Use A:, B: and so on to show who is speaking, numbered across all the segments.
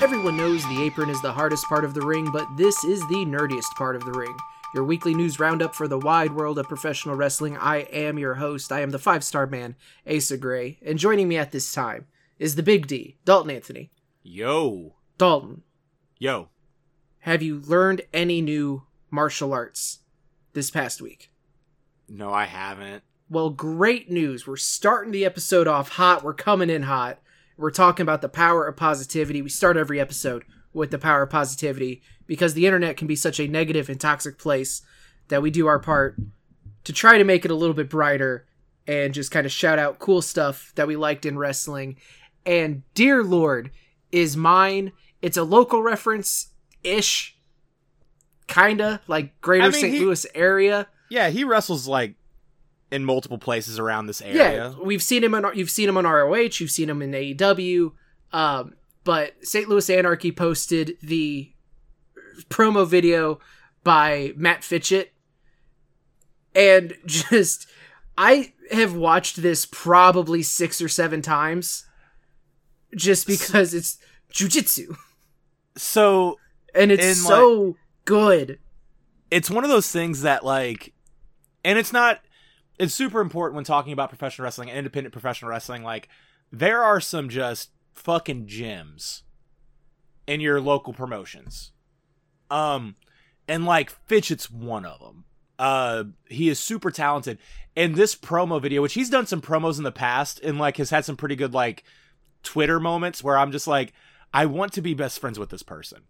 A: Everyone knows the apron is the hardest part of the ring, but this is the nerdiest part of the ring. Your weekly news roundup for the wide world of professional wrestling. I am your host. I am the 5-star man, Asa Gray, and joining me at this time is the Big D, Dalton Anthony.
B: Yo.
A: Dalton.
B: Yo.
A: Have you learned any new martial arts this past week?
B: No, I haven't.
A: Well, great news. We're starting the episode off hot. We're coming in hot. We're talking about the power of positivity. We start every episode with the power of positivity because the internet can be such a negative and toxic place that we do our part to try to make it a little bit brighter and just kind of shout out cool stuff that we liked in wrestling. And Dear Lord is mine. It's a local reference-ish, kinda, like greater St. Louis area.
B: Yeah, he wrestles like in multiple places around this area.
A: Yeah, you've seen him on ROH, you've seen him in AEW, but St. Louis Anarchy posted the promo video by Matt Fitchett, and just, I have watched this probably 6 or 7 times, just because it's jujitsu.
B: So,
A: and it's so good.
B: It's one of those things that, like, and it's super important when talking about professional wrestling and independent professional wrestling. Like, there are some just fucking gems in your local promotions. And like, Fitchett's one of them. He is super talented. And this promo video, which he's done some promos in the past and like has had some pretty good like Twitter moments where I'm just like, I want to be best friends with this person.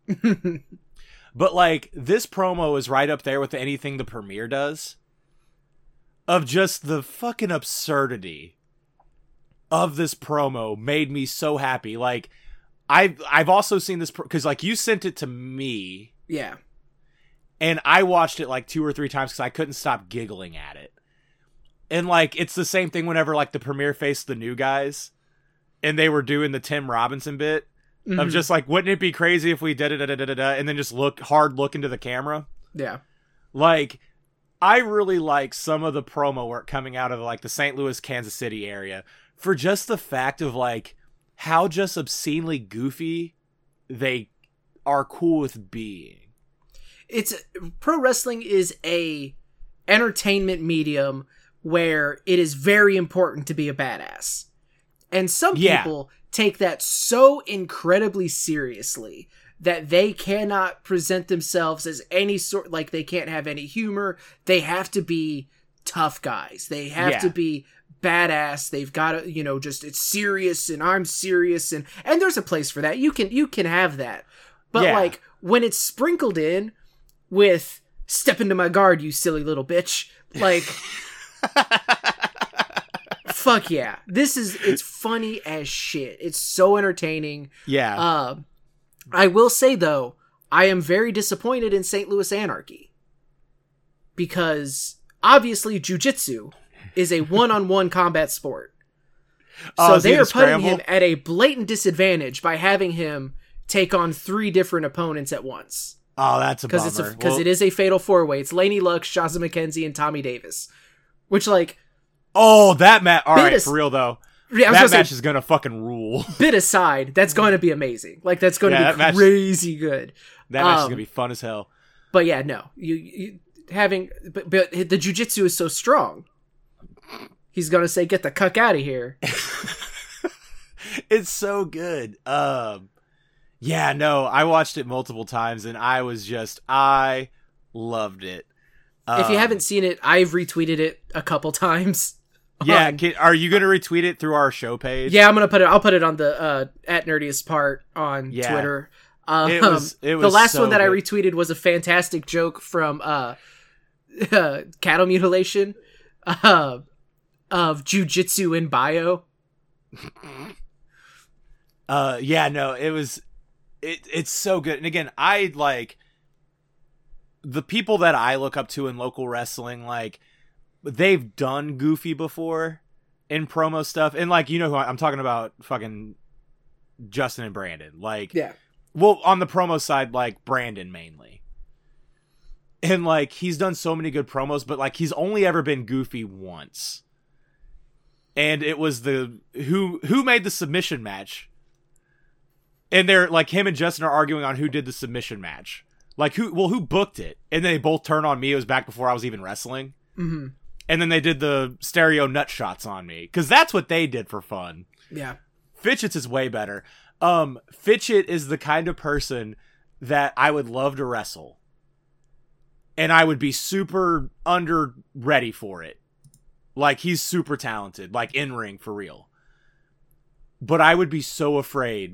B: But like, this promo is right up there with anything the Premier does. Of just the fucking absurdity of this promo made me so happy. Like, I've also seen this because like you sent it to me.
A: Yeah.
B: And I watched it like 2 or 3 times because I couldn't stop giggling at it. And like, it's the same thing whenever like the Premier faced the new guys and they were doing the Tim Robinson bit. Mm-hmm. Of just like, wouldn't it be crazy if we did it, and then just look into the camera?
A: Yeah. Like,
B: I really like some of the promo work coming out of like the St. Louis, Kansas City area for just the fact of like how just obscenely goofy they are cool with being.
A: Pro wrestling is a entertainment medium where it is very important to be a badass. And some people take that so incredibly seriously that they cannot present themselves as any sort, like they can't have any humor. They have to be tough guys. They have to be badass. They've got to, just, it's serious and I'm serious and there's a place for that. You can have that. But like when it's sprinkled in with step into my guard, you silly little bitch, like, fuck yeah. It's funny as shit. It's so entertaining.
B: Yeah.
A: I will say, though, I am very disappointed in St. Louis Anarchy. Because, obviously, jiu-jitsu is a one-on-one combat sport. So they are putting him at a blatant disadvantage by having him take on 3 different opponents at once.
B: Oh, that's a bummer.
A: Because it is a fatal 4-way. It's Laney Luck, Shaza McKenzie, and Tommy Davis. Which, like...
B: Oh, that match... Alright, for real, though. Yeah, that match is gonna fucking rule.
A: Bit aside, that's going to be amazing. Like, that's going to be crazy good.
B: That match is gonna be fun as hell.
A: But yeah, no. But the jiu-jitsu is so strong. He's gonna say, get the cuck out of here.
B: It's so good. Yeah, no, I watched it multiple times and I loved it.
A: If you haven't seen it, I've retweeted it a couple times.
B: Yeah, are you going to retweet it through our show page?
A: Yeah, I'll put it on the at Nerdiest Part on Twitter.
B: It was
A: the last one that I retweeted was a fantastic joke from Cattle Mutilation of Jiu-Jitsu in bio.
B: Yeah, no, it's so good. And again, I like the people that I look up to in local wrestling, like, they've done goofy before in promo stuff. And like, who I'm talking about, fucking Justin and Brandon. Like,
A: yeah.
B: Well, on the promo side, like Brandon mainly. And like, he's done so many good promos, but like, he's only ever been goofy once. And it was who made the submission match And they're like, him and Justin are arguing on who did the submission match. Like, who booked it? And then they both turn on me. It was back before I was even wrestling.
A: Mm-hmm.
B: And then they did the stereo nut shots on me. Because that's what they did for fun.
A: Yeah.
B: Fitchett's is way better. Fitchett is the kind of person that I would love to wrestle. And I would be super ready for it. Like, he's super talented. Like, in-ring, for real. But I would be so afraid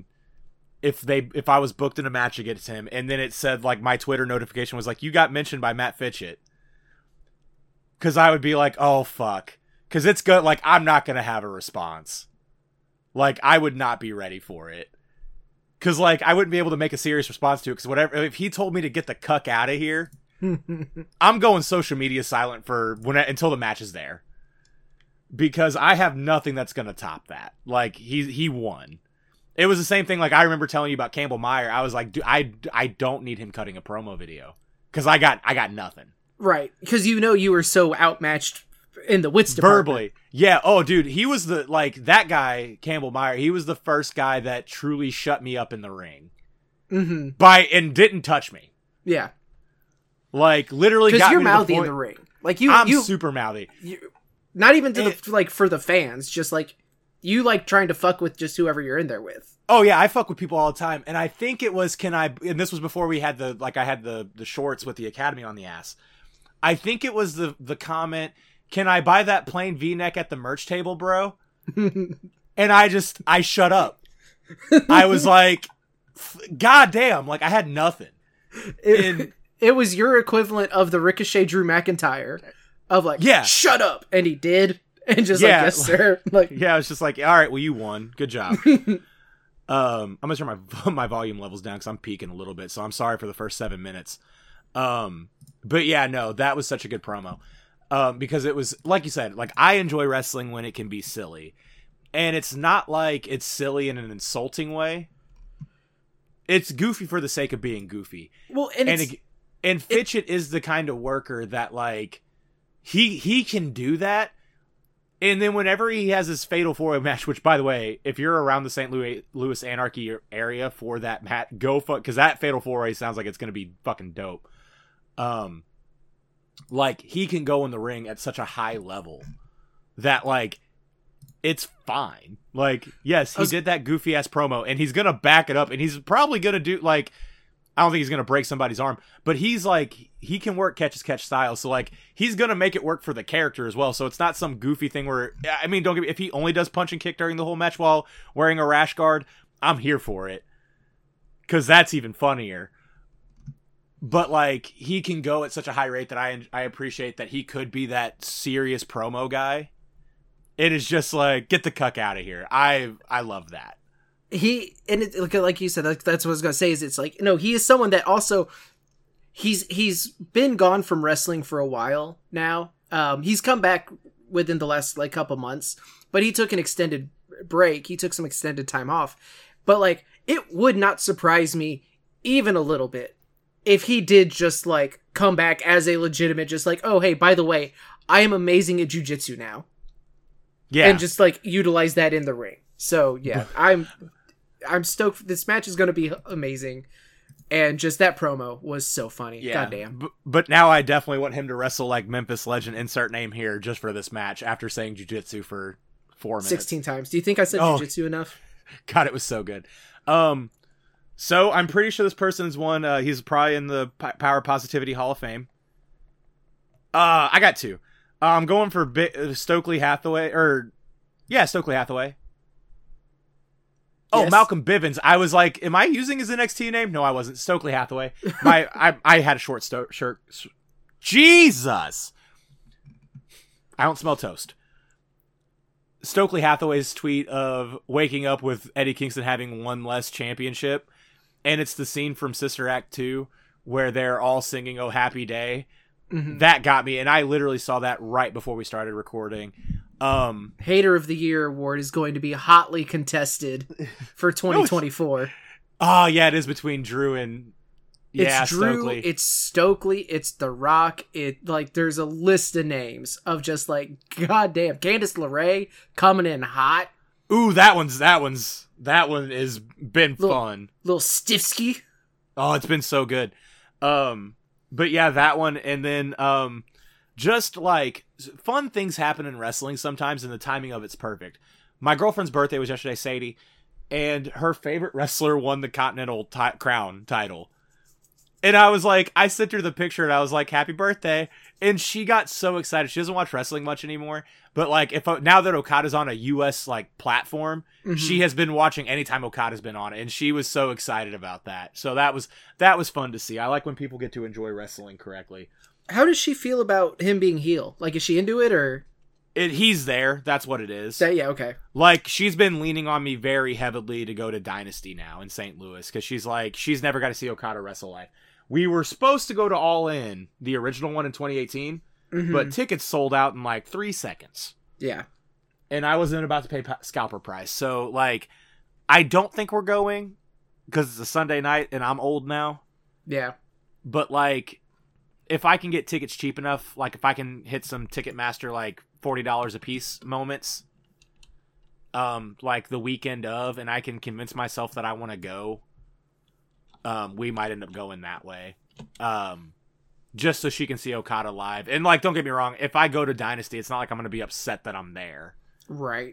B: if I was booked in a match against him, and then it said, like, my Twitter notification was like, you got mentioned by Matt Fitchett. Because I would be like, oh, fuck. Because it's good. Like, I'm not going to have a response. Like, I would not be ready for it. Because, like, I wouldn't be able to make a serious response to it. Because whatever, if he told me to get the cuck out of here, I'm going social media silent for until the match is there. Because I have nothing that's going to top that. Like, he won. It was the same thing. Like, I remember telling you about Campbell Meyer. I was like, dude, I don't need him cutting a promo video. Because I got nothing.
A: Right. Because you were so outmatched in the wits department.
B: Verbally. Yeah. Oh, dude, he was that guy, Campbell Meyer, he was the first guy that truly shut me up in the ring.
A: Mm-hmm.
B: And didn't touch me.
A: Yeah.
B: Like, literally got me to the point. Because
A: you're mouthy in the ring. Like,
B: I'm super mouthy.
A: Not even for the fans, just like, you like trying to fuck with just whoever you're in there with.
B: Oh yeah, I fuck with people all the time. And I think it was, and this was before we had I had the shorts with the Academy on the ass. I think it was the comment, can I buy that plain V-neck at the merch table, bro? And I shut up. I was like, God damn, like, I had nothing.
A: It was your equivalent of the Ricochet Drew McIntyre of like, yeah, shut up. And he did. And just like, yes, sir. Like,
B: yeah, I was just like, all right, well, you won. Good job. I'm going to turn my volume levels down because I'm peaking a little bit. So I'm sorry for the first 7 minutes. But yeah, no, that was such a good promo. Because it was, like you said, like, I enjoy wrestling when it can be silly. And it's not like it's silly in an insulting way. It's goofy for the sake of being goofy.
A: Well,
B: and Fitchett is the kind of worker that, like, he can do that. And then whenever he has his Fatal 4-Way match, which, by the way, if you're around the St. Louis Anarchy area for that match, go fuck, because that Fatal 4-Way sounds like it's going to be fucking dope. Like, he can go in the ring at such a high level that, like, it's fine. Like, yes, he did that goofy ass promo, and he's gonna back it up, and he's probably gonna do, like, I don't think he's gonna break somebody's arm, but he's like, he can work catch as catch style, so, like, he's gonna make it work for the character as well. So it's not some goofy thing where, I mean, don't get me, if he only does punch and kick during the whole match while wearing a rash guard, I'm here for it, because that's even funnier. But, like, he can go at such a high rate that I appreciate that he could be that serious promo guy. It is just like, get the cuck out of here. I love that.
A: Like you said, that's what I was gonna say. Is it's like, no, he is someone that also he's been gone from wrestling for a while now. He's come back within the last like couple months, but he took an extended break. He took some extended time off. But like, it would not surprise me even a little bit if he did just like come back as a legitimate, just like, oh hey, by the way, I am amazing at jiu-jitsu now. Yeah. And just like utilize that in the ring. So yeah, I'm stoked. This match is going to be amazing. And just that promo was so funny. Yeah. Goddamn.
B: But now I definitely want him to wrestle like Memphis Legend, insert name here, just for this match after saying jiu-jitsu for 4 minutes.
A: 16 times. Do you think I said jiu-jitsu enough?
B: God, it was so good. So I'm pretty sure this person's one. He's probably in the Power Positivity Hall of Fame. I got two. I'm going for Stokely Hathaway, Stokely Hathaway. Oh, yes. Malcolm Bivens. I was like, am I using his NXT name? No, I wasn't. Stokely Hathaway. I had a short shirt. Jesus! I don't smell toast. Stokely Hathaway's tweet of waking up with Eddie Kingston having one less championship, and it's the scene from Sister Act 2 where they're all singing "Oh Happy Day." Mm-hmm. That got me, and I literally saw that right before we started recording.
A: Hater of the Year award is going to be hotly contested for 2024.
B: Oh yeah, it is between Drew and
A: it's Drew,
B: Stokely.
A: It's Stokely, it's The Rock. It like there's a list of names of just like goddamn Candice LeRae coming in hot.
B: Ooh, that one's That one has been fun.
A: Little stiffsky.
B: Oh, it's been so good. But yeah, that one, and then just like fun things happen in wrestling sometimes, and the timing of it's perfect. My girlfriend's birthday was yesterday, Sadie, and her favorite wrestler won the Continental Crown title. And I was like, I sent her the picture, and I was like, "Happy birthday!" And she got so excited. She doesn't watch wrestling much anymore, but like, now that Okada's on a U.S. like platform, she has been watching anytime Okada's been on it, and she was so excited about that. So that was fun to see. I like when people get to enjoy wrestling correctly.
A: How does she feel about him being heel? Like, is she into it, or?
B: He's there. That's what it is.
A: Yeah, okay.
B: Like, she's been leaning on me very heavily to go to Dynasty now in St. Louis, because she's like, she's never got to see Okada wrestle live. We were supposed to go to All In, the original one in 2018, but tickets sold out in like 3 seconds.
A: Yeah.
B: And I wasn't about to pay scalper price. So, like, I don't think we're going, because it's a Sunday night and I'm old now.
A: Yeah.
B: But, like, if I can get tickets cheap enough, like, if I can hit some Ticketmaster, like, $40 a piece moments, like, the weekend of, and I can convince myself that I want to go, we might end up going that way. Just so she can see Okada live. And, like, don't get me wrong, if I go to Dynasty, it's not like I'm going to be upset that I'm there.
A: Right.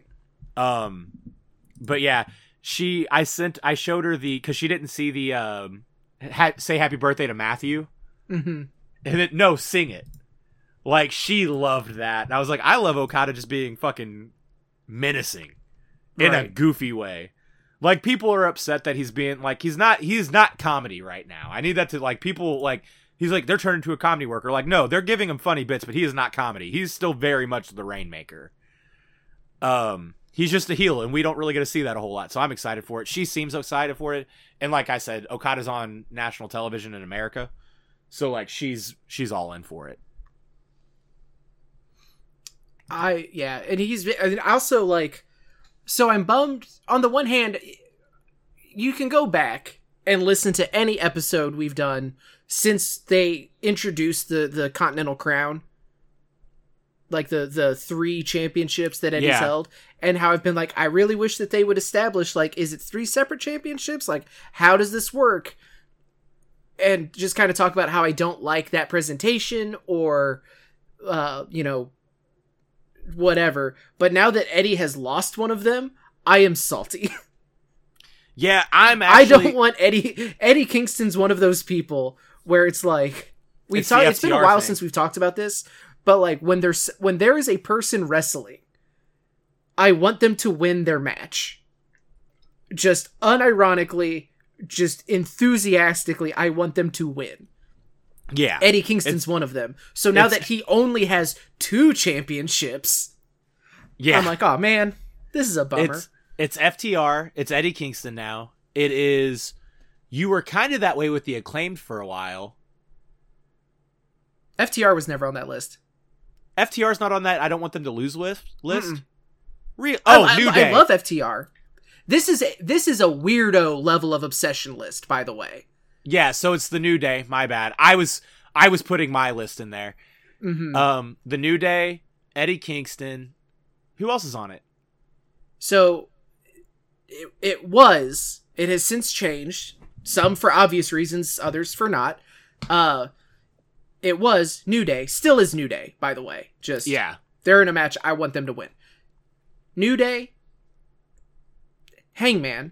B: But yeah, I showed her because she didn't see the, say happy birthday to Matthew. Mm-hmm. And then, no, sing it. Like, she loved that. And I was like, I love Okada just being fucking menacing in a goofy way. Like, people are upset that he's being, like, he's not comedy right now. I need that to, like, people, like, he's like, they're turning into a comedy worker. Like, no, they're giving him funny bits, but he is not comedy. He's still very much the Rainmaker. He's just a heel, and we don't really get to see that a whole lot. So I'm excited for it. She seems excited for it. And like I said, Okada's on national television in America. So, like, she's all in for it.
A: And he's also, like, so I'm bummed. On the one hand, you can go back and listen to any episode we've done since they introduced the Continental Crown, like the 3 championships that Eddie's held, and how I've been like, I really wish that they would establish, like, is it 3 separate championships? Like, how does this work? And just kind of talk about how I don't like that presentation, or, whatever. But now that Eddie has lost one of them, I am salty.
B: Yeah,
A: I don't want Eddie Kingston's one of those people where it's like, it's been a while since we've talked about this, but like, when there is a person wrestling, I want them to win their match. Just unironically, just enthusiastically, I want them to win.
B: Yeah.
A: Eddie Kingston's one of them. So now that he only has 2 championships, I'm like, oh man, this is a bummer.
B: It's FTR. It's Eddie Kingston now. It is. You were kind of that way with the Acclaimed for a while.
A: FTR was never on that list.
B: FTR's not on that I don't want them to lose list?
A: Mm-mm.
B: New Day.
A: I love FTR. This is a weirdo level of obsession list, by the way.
B: Yeah, so it's the New Day. My bad. I was putting my list in there. Mm-hmm. The New Day, Eddie Kingston. Who else is on it?
A: So it has since changed. Some for obvious reasons, others for not. It was New Day. Still is New Day, by the way. Just, they're in a match. I want them to win. New Day, Hangman,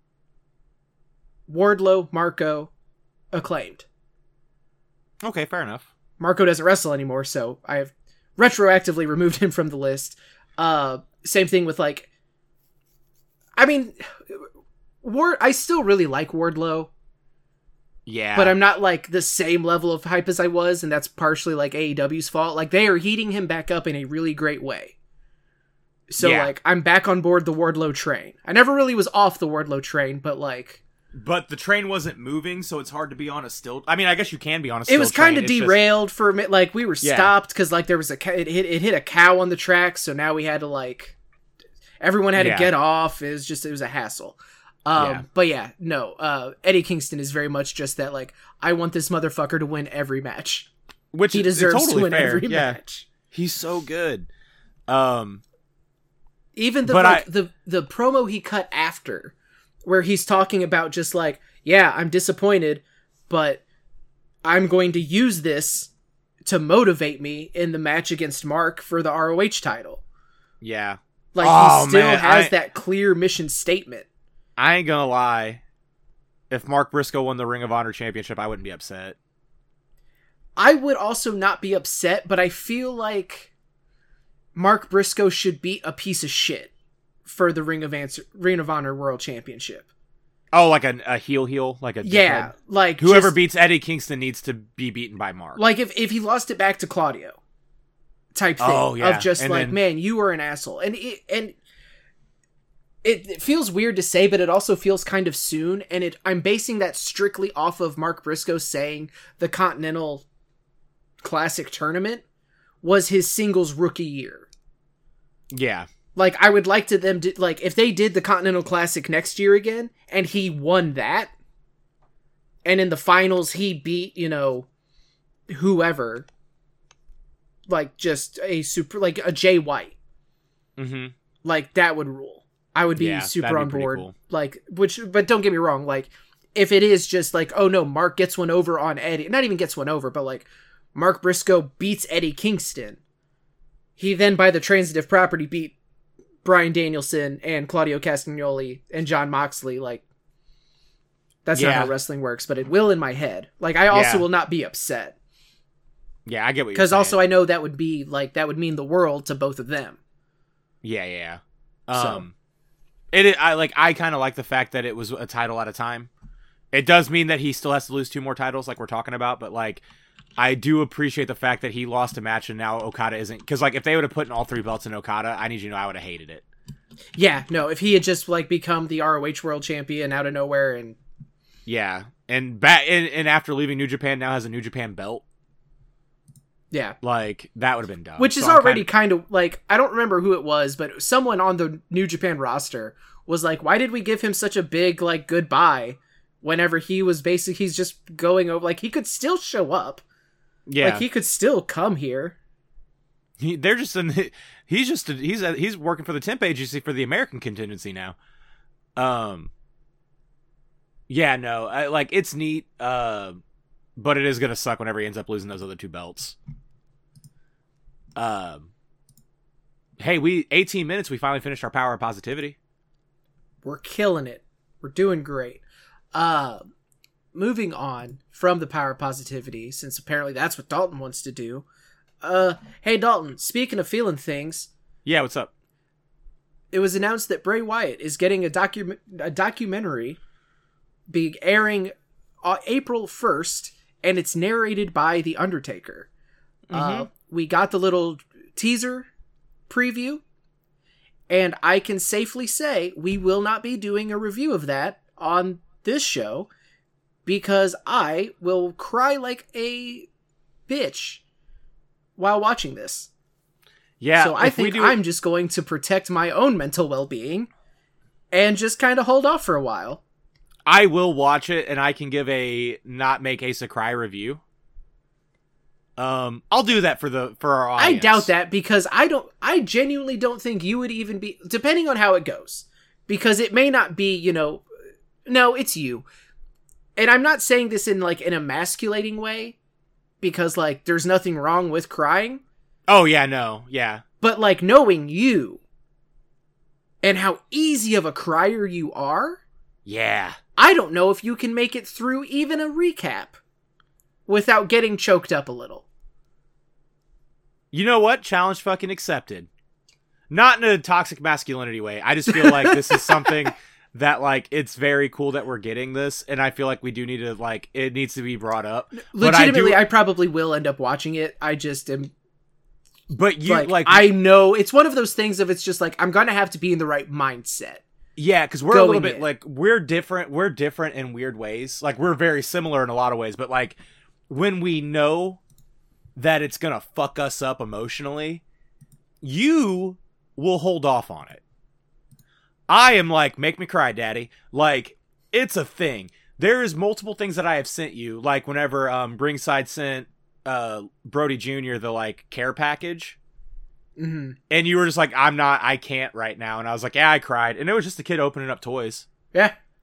A: Wardlow, Marco, Acclaimed.
B: Okay, fair enough.
A: Marco doesn't wrestle anymore, so I have retroactively removed him from the list. Same thing with, like, I mean, I still really like Wardlow.
B: Yeah.
A: But I'm not, like, the same level of hype as I was, and that's partially, like, AEW's fault. Like, they are heating him back up in a really great way. So, like, I'm back on board the Wardlow train. I never really was off the Wardlow train, but, like...
B: But the train wasn't moving, so it's hard to be on a still... I mean, I guess you can be on a still train.
A: It was kind of derailed for a minute. Like, we were stopped because, like, there was it hit a cow on the track, so now we had to, like... Everyone had to get off. It was a hassle. But yeah, no. Eddie Kingston is very much just that, like, I want this motherfucker to win every match.
B: Which
A: he deserves
B: totally
A: to win
B: fair.
A: every match.
B: He's so good.
A: Even the promo he cut after where he's talking about just like, yeah, I'm disappointed, but I'm going to use this to motivate me in the match against Mark for the ROH title.
B: Yeah.
A: Like, he still has that clear mission statement.
B: I ain't gonna lie. If Mark Briscoe won the Ring of Honor Championship, I wouldn't be upset.
A: I would also not be upset, but I feel like Mark Briscoe should beat a piece of shit for the Ring of Honor World Championship.
B: Oh, like a heel, like a
A: yeah,
B: dickhead.
A: like
B: whoever beats Eddie Kingston needs to be beaten by Mark.
A: Like if he lost it back to Claudio, type thing. Oh, yeah. Of just and like, then, man, you were an asshole, and it feels weird to say, but it also feels kind of soon, and I'm basing that strictly off of Mark Briscoe saying the Continental Classic tournament was his singles rookie year.
B: Yeah.
A: Like, I would like to them to, like, if they did the Continental Classic next year again, and he won that, and in the finals he beat, whoever, like, just a super, like, a Jay White.
B: Mm-hmm.
A: Like, that would rule. I would be super on board. Cool. Like, but don't get me wrong, like, if it is just like, oh no, Mark gets one over on Eddie, not even gets one over, but like, Mark Briscoe beats Eddie Kingston. He then, by the transitive property, beat Bryan Danielson and Claudio Castagnoli and Jon Moxley. Like, that's not how wrestling works, but it will in my head. Like, I also will not be upset.
B: Yeah, I get what you're saying.
A: Because also I know that would be, like, that would mean the world to both of them.
B: Yeah. I kind of like the fact that it was a title at a time. It does mean that he still has to lose 2 more titles, like we're talking about, but, like, I do appreciate the fact that he lost a match and now Okada isn't... Because, like, if they would have put in all 3 belts in Okada, I need you to know I would have hated it.
A: Yeah, no, if he had just, like, become the ROH World Champion out of nowhere and...
B: Yeah, and after leaving New Japan, now has a New Japan belt.
A: Yeah.
B: Like, that would have been dumb.
A: Which is already kind of, like, I don't remember who it was, but someone on the New Japan roster was like, why did we give him such a big, like, goodbye whenever he was he's just going over... Like, he could still show up. Yeah, like he could still come here.
B: He's working for the temp agency for the American contingency now. Yeah, no, it's neat. But it is gonna suck whenever he ends up losing those other 2 belts. Hey, 18 minutes. We finally finished our Power of Positivity.
A: We're killing it. We're doing great. Moving on from the Power of Positivity, since apparently that's what Dalton wants to do. Hey Dalton, speaking of feeling things.
B: Yeah, what's up?
A: It was announced that Bray Wyatt is getting a documentary being airing April 1st, and it's narrated by The Undertaker. Mm-hmm. We got the little teaser preview, and I can safely say we will not be doing a review of that on this show, because I will cry like a bitch while watching this.
B: Yeah.
A: So I think I'm just going to protect my own mental well-being and just kind of hold off for a while.
B: I will watch it, and I can give a not make Asa cry review. I'll do that for our audience.
A: I doubt that, because I genuinely don't think you would even be, depending on how it goes, because it may not be, no, it's you. And I'm not saying this in, like, an emasculating way, because, like, there's nothing wrong with crying.
B: Oh, yeah, no, yeah.
A: But, like, knowing you and how easy of a crier you are...
B: Yeah.
A: I don't know if you can make it through even a recap without getting choked up a little.
B: You know what? Challenge fucking accepted. Not in a toxic masculinity way. I just feel like this is something... that, like, it's very cool that we're getting this, and I feel like we do need to, like, it needs to be brought up.
A: Legitimately, I probably will end up watching it. I just am...
B: But you, like...
A: I know, it's one of those things of, it's just, like, I'm gonna have to be in the right mindset.
B: Yeah, because we're a little bit, like, we're different in weird ways. Like, we're very similar in a lot of ways, but, like, when we know that it's gonna fuck us up emotionally, you will hold off on it. I am like, make me cry, daddy. Like, it's a thing. There is multiple things that I have sent you. Like, whenever Ringside sent Brody Jr. the, like, care package.
A: Mm-hmm.
B: And you were just like, I can't right now. And I was like, yeah, I cried. And it was just a kid opening up toys.
A: Yeah.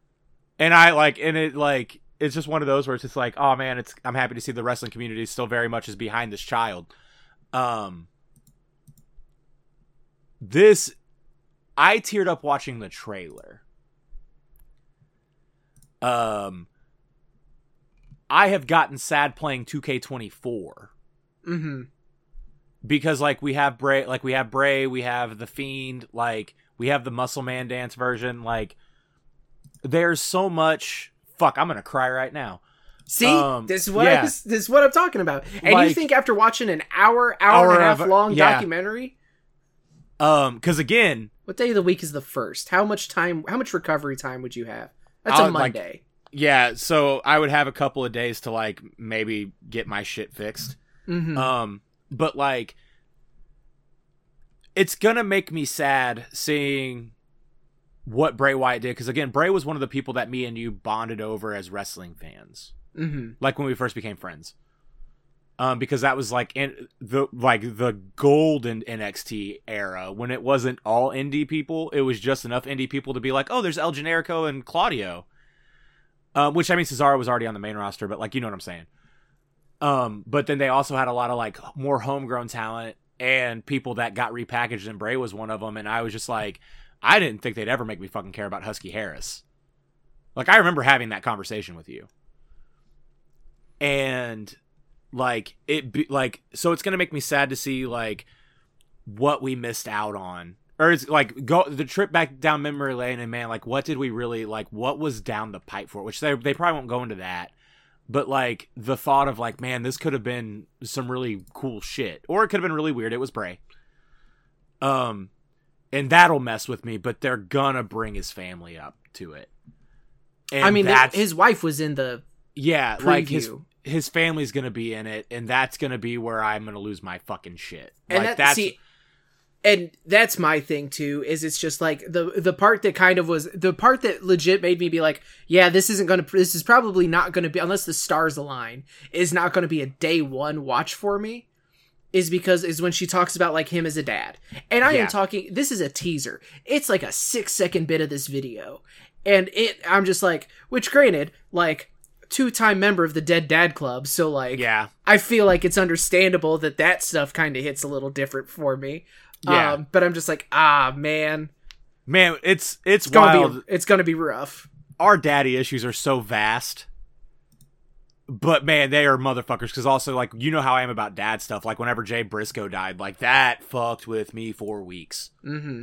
B: And I like, and it like, it's just one of those where it's just like, oh man, I'm happy to see the wrestling community still very much is behind this child. I teared up watching the trailer. I have gotten sad playing 2K24.
A: Mm-hmm.
B: Because like we have Bray, we have the Fiend, like we have the Muscle Man Dance version. Like there's so much. Fuck, I'm gonna cry right now.
A: See, this is what I'm talking about. And like, you think after watching an hour and a half long documentary?
B: Because again,
A: what day of the week is the first? How much recovery time would you have? That's a Monday.
B: Yeah, so I would have a couple of days to like maybe get my shit fixed.
A: Mm-hmm.
B: But like, it's gonna make me sad seeing what Bray Wyatt did, because again, Bray was one of the people that me and you bonded over as wrestling fans.
A: Mm-hmm.
B: Like when we first became friends. Because that was like the golden NXT era when it wasn't all indie people. It was just enough indie people to be like, oh, there's El Generico and Claudio. Which, I mean, Cesaro was already on the main roster, but like, you know what I'm saying. But then they also had a lot of like more homegrown talent and people that got repackaged, and Bray was one of them. And I was just like, I didn't think they'd ever make me fucking care about Husky Harris. Like, I remember having that conversation with you. And like so it's gonna make me sad to see like what we missed out on, or it's like go the trip back down memory lane, and man, like what did we really like, what was down the pipe for it, which they probably won't go into that, but like the thought of like, man, this could have been some really cool shit, or it could have been really weird. It was Bray. And that'll mess with me, but they're gonna bring his family up to it.
A: And I mean, his wife was in the preview.
B: Like his family's gonna be in it, and that's gonna be where I'm gonna lose my fucking shit.
A: And
B: like
A: and that's my thing too. Is it's just like the part that kind of was the part that legit made me be like, yeah, this is probably not gonna be, unless the stars align, is not gonna be a day one watch for me. Is when she talks about like him as a dad, and I am talking. This is a teaser. It's like a 6-second bit of this video, and I'm just like, which granted, like 2-time member of the Dead Dad Club, so like,
B: yeah,
A: I feel like it's understandable that stuff kind of hits a little different for me.
B: Yeah,
A: but I'm just like, man,
B: it's wild.
A: It's gonna be rough.
B: Our daddy issues are so vast. But man, they are motherfuckers, because also, like, you know how I am about dad stuff. Like, whenever Jay Briscoe died, like, that fucked with me for weeks.
A: Mm-hmm.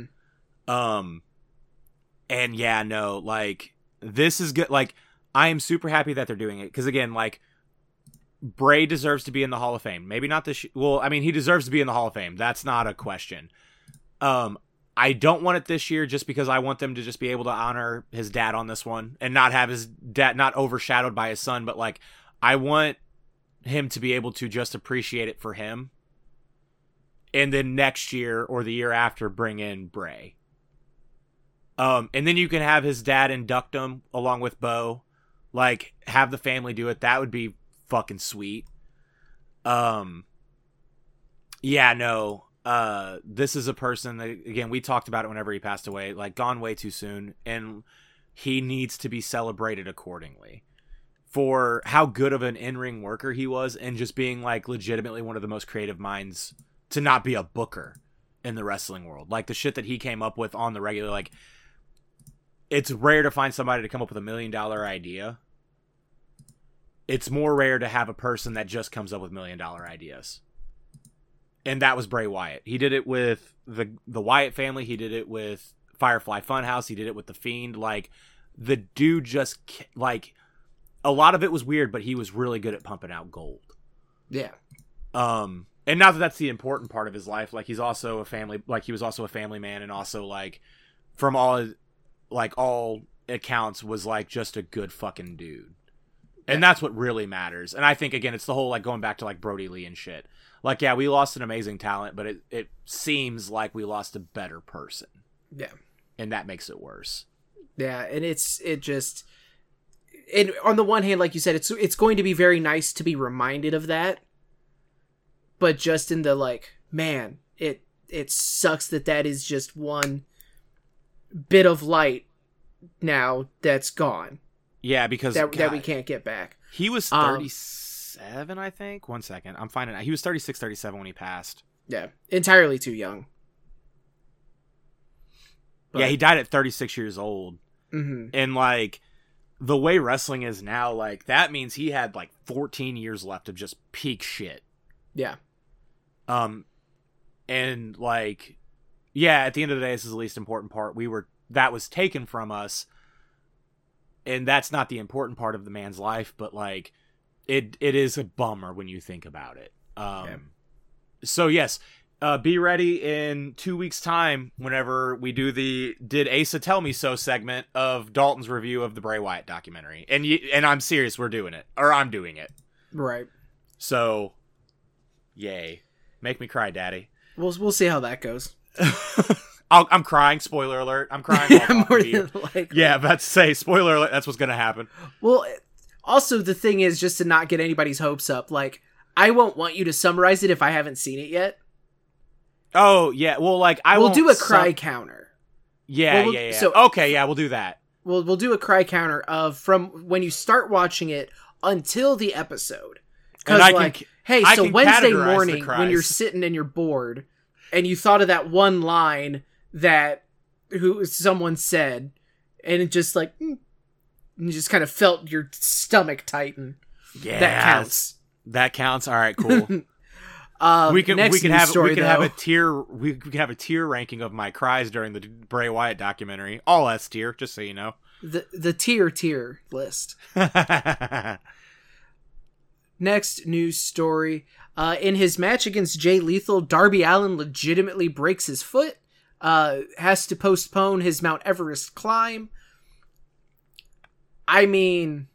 B: And yeah, no, like, this is good. Like, I am super happy that they're doing it, because again, like, Bray deserves to be in the Hall of Fame. Maybe not this. Well, I mean, he deserves to be in the Hall of Fame. That's not a question. I don't want it this year just because I want them to just be able to honor his dad on this one and not have his dad not overshadowed by his son, but like, I want him to be able to just appreciate it for him. And then next year or the year after, bring in Bray. And then you can have his dad induct him along with Bo. Like, have the family do it. That would be fucking sweet. Yeah, no. This is a person that, again, we talked about it whenever he passed away. Like, gone way too soon. And he needs to be celebrated accordingly. For how good of an in-ring worker he was, and just being like legitimately one of the most creative minds to not be a booker in the wrestling world. Like the shit that he came up with on the regular, like it's rare to find somebody to come up with $1 million idea. It's more rare to have a person that just comes up with $1 million ideas. And that was Bray Wyatt. He did it with the Wyatt family. He did it with Firefly Funhouse. He did it with The Fiend. Like, the dude just, like, a lot of it was weird, but he was really good at pumping out gold.
A: Yeah.
B: And now that's the important part of his life. Like, he's also a family, like, he was also a family man, and also, like, from all accounts, was, like, just a good fucking dude. And that's what really matters. And I think, again, it's the whole, like, going back to, like, Brody Lee and shit. Like, yeah, we lost an amazing talent, but it seems like we lost a better person.
A: Yeah.
B: And that makes it worse.
A: Yeah, and and on the one hand, like you said, it's going to be very nice to be reminded of that. But just in the, like, man, it sucks that is just one bit of light now that's gone.
B: Yeah, because
A: that we can't get back.
B: He was 37, I think. 1 second. I'm finding out. He was 36, 37 when he passed.
A: Yeah, entirely too young.
B: But, yeah, he died at 36 years old.
A: Mm-hmm.
B: And, like, the way wrestling is now, like, that means he had, like, 14 years left of just peak shit.
A: Yeah.
B: And, like, yeah, at the end of the day, this is the least important part. That was taken from us. And that's not the important part of the man's life, but, like, it is a bummer when you think about it. So, yes, be ready in 2 weeks' time whenever we do the Did Asa Tell Me So segment of Dalton's review of the Bray Wyatt documentary. And I'm serious, we're doing it. Or I'm doing it.
A: Right.
B: So, yay. Make me cry, Daddy.
A: We'll see how that goes.
B: I'm crying. Spoiler alert. I'm crying. More than likely. Yeah, about to say, spoiler alert, that's what's going to happen.
A: Well, also, the thing is, just to not get anybody's hopes up, like, I won't want you to summarize it if I haven't seen it yet.
B: Oh, yeah. Well, like,
A: we'll do a cry counter.
B: Yeah, yeah. So, okay, yeah, we'll do that.
A: We'll do a cry counter of from when you start watching it until the episode. Because, like, so Wednesday morning, when you're sitting and you're bored, and you thought of that one line that someone said, and it just, like, you just kind of felt your stomach tighten.
B: Yeah,
A: that counts.
B: That counts. All right, cool. We can have a tier ranking of my cries during the Bray Wyatt documentary. All S tier, just so you know.
A: The tier list. Next news story. In his match against Jay Lethal, Darby Allin legitimately breaks his foot. Has to postpone his Mount Everest climb. I mean,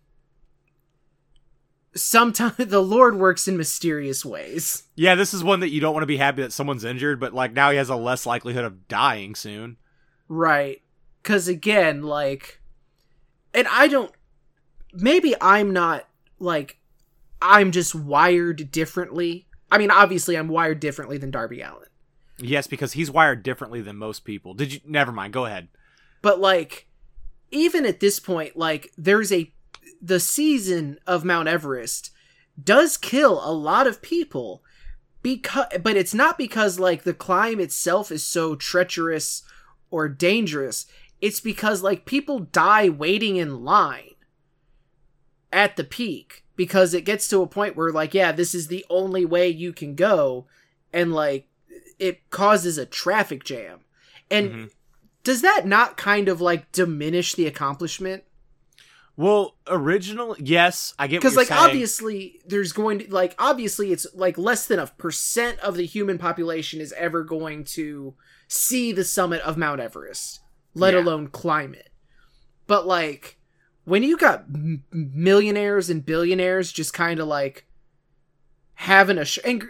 A: sometimes the Lord works in mysterious ways.
B: Yeah, this is one that you don't want to be happy that someone's injured, but, like, now he has a less likelihood of dying soon.
A: Right. Because, again, like, and maybe I'm not, like, I'm just wired differently. I mean, obviously I'm wired differently than Darby Allin.
B: Yes, because he's wired differently than most people. Never mind, go ahead.
A: But, like, even at this point, like, the season of Mount Everest does kill a lot of people, but it's not because, like, the climb itself is so treacherous or dangerous. It's because, like, people die waiting in line at the peak because it gets to a point where, like, yeah, this is the only way you can go, and, like, it causes a traffic jam. And does that not kind of, like, diminish the accomplishment?
B: Well, originally, yes, I get what you're
A: saying. Because, like,
B: obviously,
A: there's going to, like, obviously it's, like, less than 1% of the human population is ever going to see the summit of Mount Everest, let alone climb it. But, like, when you got millionaires and billionaires just kind of, like, having and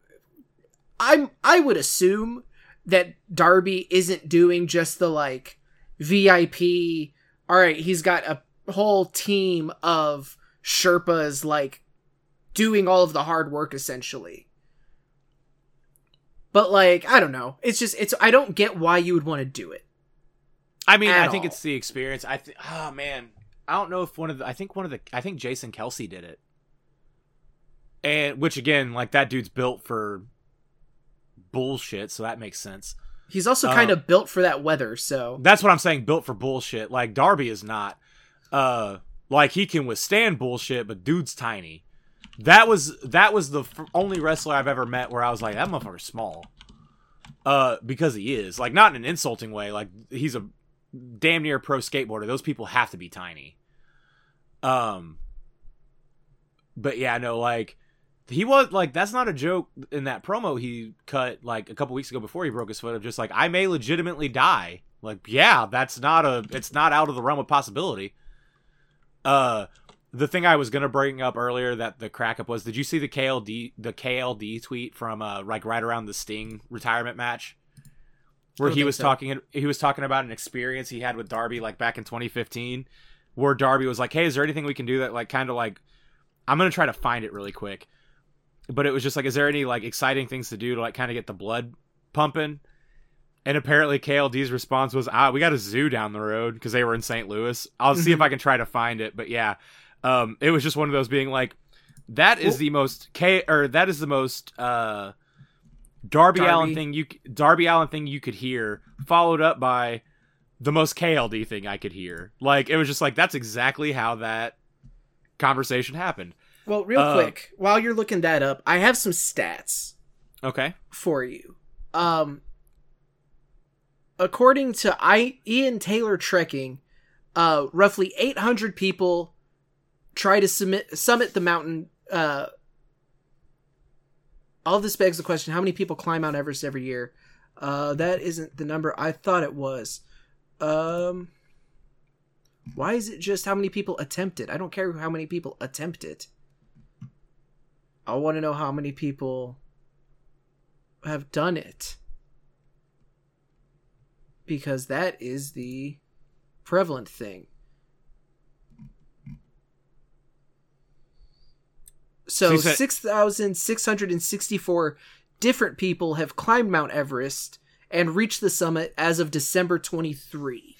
A: I would assume that Darby isn't doing just the, like, VIP, alright, he's got a whole team of Sherpas, like, doing all of the hard work, essentially. But, like, I don't know. I don't get why you would want to do it.
B: I mean, I think it's the experience. Oh, man. I don't know if I think Jason Kelsey did it. And, which, again, like, that dude's built for bullshit, so that makes sense.
A: He's also kind of built for that weather, so...
B: That's what I'm saying, built for bullshit. Like, Darby is not. Like, he can withstand bullshit, but dude's tiny. That was the only wrestler I've ever met where I was like, that motherfucker's small. Because he is. Like, not in an insulting way. Like, he's a damn near pro skateboarder. Those people have to be tiny. But yeah, no, like, he was, like, that's not a joke in that promo he cut, like, a couple weeks ago before he broke his foot, of just, like, I may legitimately die. Like, yeah, it's not out of the realm of possibility. The thing I was gonna bring up earlier that the crack up was, did you see the KLD tweet from like right around the Sting retirement match, where he was talking about an experience he had with Darby, like, back in 2015, where Darby was like, hey, is there anything we can do that, like, kind of, like, I'm gonna try to find it really quick, but it was just like, is there any, like, exciting things to do to, like, kind of get the blood pumping? And apparently KLD's response was, we got a zoo down the road, because they were in St. Louis. I'll see if I can try to find it. But yeah, it was just one of those being like, that is the most Darby Allin thing you could hear, followed up by the most KLD thing I could hear. Like, it was just like, that's exactly how that conversation happened.
A: Well, real quick, while you're looking that up, I have some stats.
B: Okay.
A: For you. According to Ian Taylor Trekking, roughly 800 people try to summit the mountain. All this begs the question, how many people climb Mount Everest every year? That isn't the number I thought it was. Why is it just how many people attempt it? I don't care how many people attempt it. I want to know how many people have done it. Because that is the prevalent thing. So 6,664 different people have climbed Mount Everest and reached the summit as of December 23.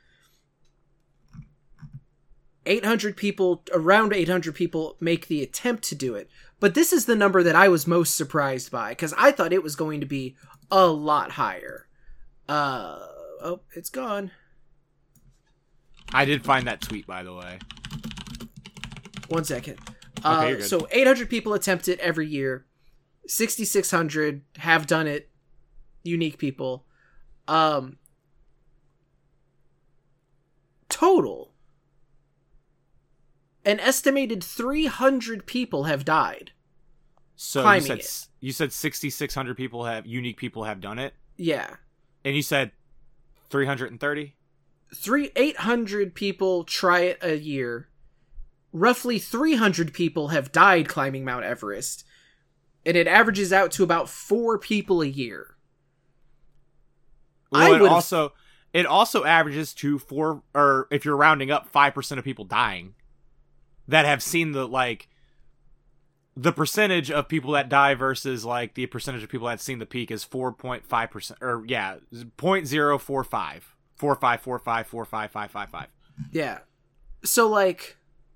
A: Around 800 people make the attempt to do it. But this is the number that I was most surprised by, because I thought it was going to be a lot higher. Oh, it's gone.
B: I did find that tweet, by the way.
A: 1 second.
B: Okay, you're good.
A: So 800 people attempt it every year. 6,600 have done it. Unique people. Total. An estimated 300 people have died.
B: So you said 6,600 unique people have done it?
A: Yeah.
B: And you said 330?
A: 800 people try it a year. Roughly 300 people have died climbing Mount Everest, and it averages out to about 4 people a year.
B: Well, it also averages to 4, or if you're rounding up, 5% of people dying that have seen the percentage of people that die versus like the percentage of people that have seen the peak is 4.5%, or 0.045. 4.545.
A: Yeah. So like,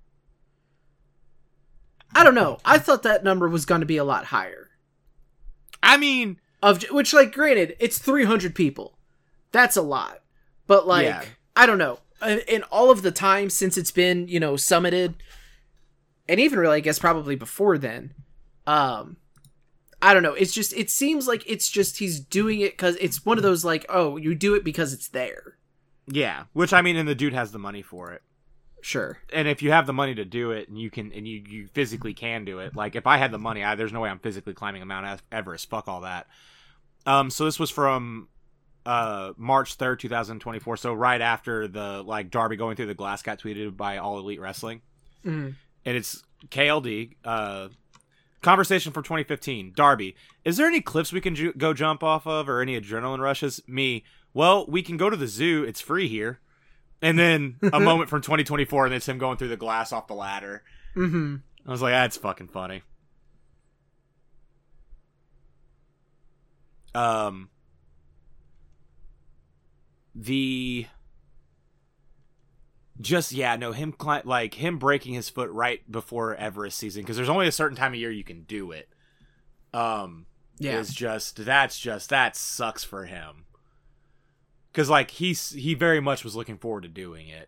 A: I don't know. I thought that number was going to be a lot higher.
B: I mean,
A: which, like, granted, it's 300 people. That's a lot. But like, yeah. I don't know. In all of the time since it's been, summited, and even really, I guess, probably before then, I don't know. It seems like it's just he's doing it because it's one of those, like, oh, you do it because it's there.
B: Yeah, which, I mean, and the dude has the money for it.
A: Sure. And
B: if you have the money to do it, and you physically can do it, like, if I had the money, there's no way I'm physically climbing a Mount Everest. Fuck all that. So this was from March 3rd, 2024, so right after the, like, Darby going through the glass got tweeted by All Elite Wrestling.
A: Mm-hmm.
B: And it's KLD, conversation from 2015. Darby, is there any cliffs we can go jump off of, or any adrenaline rushes? Me, well, we can go to the zoo. It's free here. And then a moment from 2024, and it's him going through the glass off the ladder.
A: Mm-hmm.
B: I was like, that's fucking funny. Him breaking his foot right before Everest season, because there's only a certain time of year you can do it. That sucks for him. Because, like, he very much was looking forward to doing it.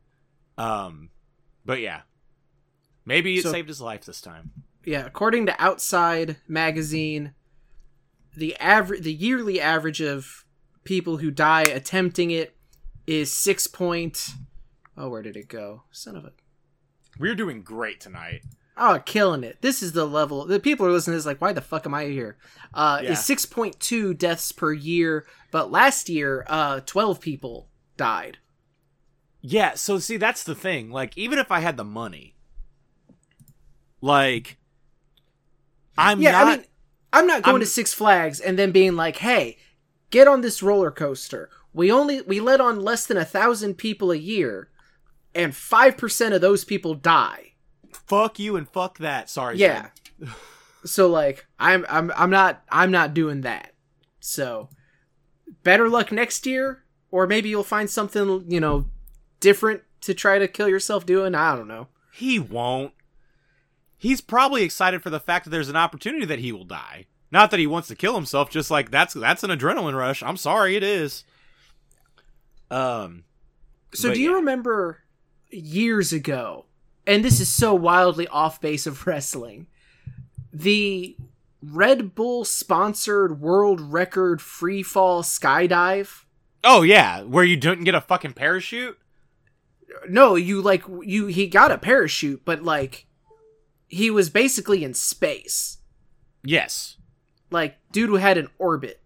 B: But yeah. Maybe it saved his life this time.
A: Yeah, according to Outside Magazine, the yearly average of people who die attempting it is 6 point... Oh, where did it go? Son of a...
B: We're doing great tonight.
A: Oh, killing it. This is the level. The people are listening to this like, why the fuck am I here? Is 6.2 deaths per year, but last year, 12 people died.
B: Yeah, so see, that's the thing. Like, even if I had the money, like, I'm
A: not going to Six Flags and then being like, hey, get on this roller coaster. We let on less than 1,000 people a year, and 5% of those people die.
B: Fuck you and fuck that. Sorry.
A: Yeah. So like, I'm not doing that. So better luck next year, or maybe you'll find something, different to try to kill yourself doing. I don't know.
B: He won't. He's probably excited for the fact that there's an opportunity that he will die. Not that he wants to kill himself, just like that's an adrenaline rush. I'm sorry, it is.
A: So do you remember years ago, and this is so wildly off base of wrestling, the Red Bull sponsored world record free fall skydive?
B: Oh yeah, where you didn't get a fucking parachute?
A: No, he got a parachute, but like he was basically in space.
B: Yes.
A: Like, dude who had an orbit.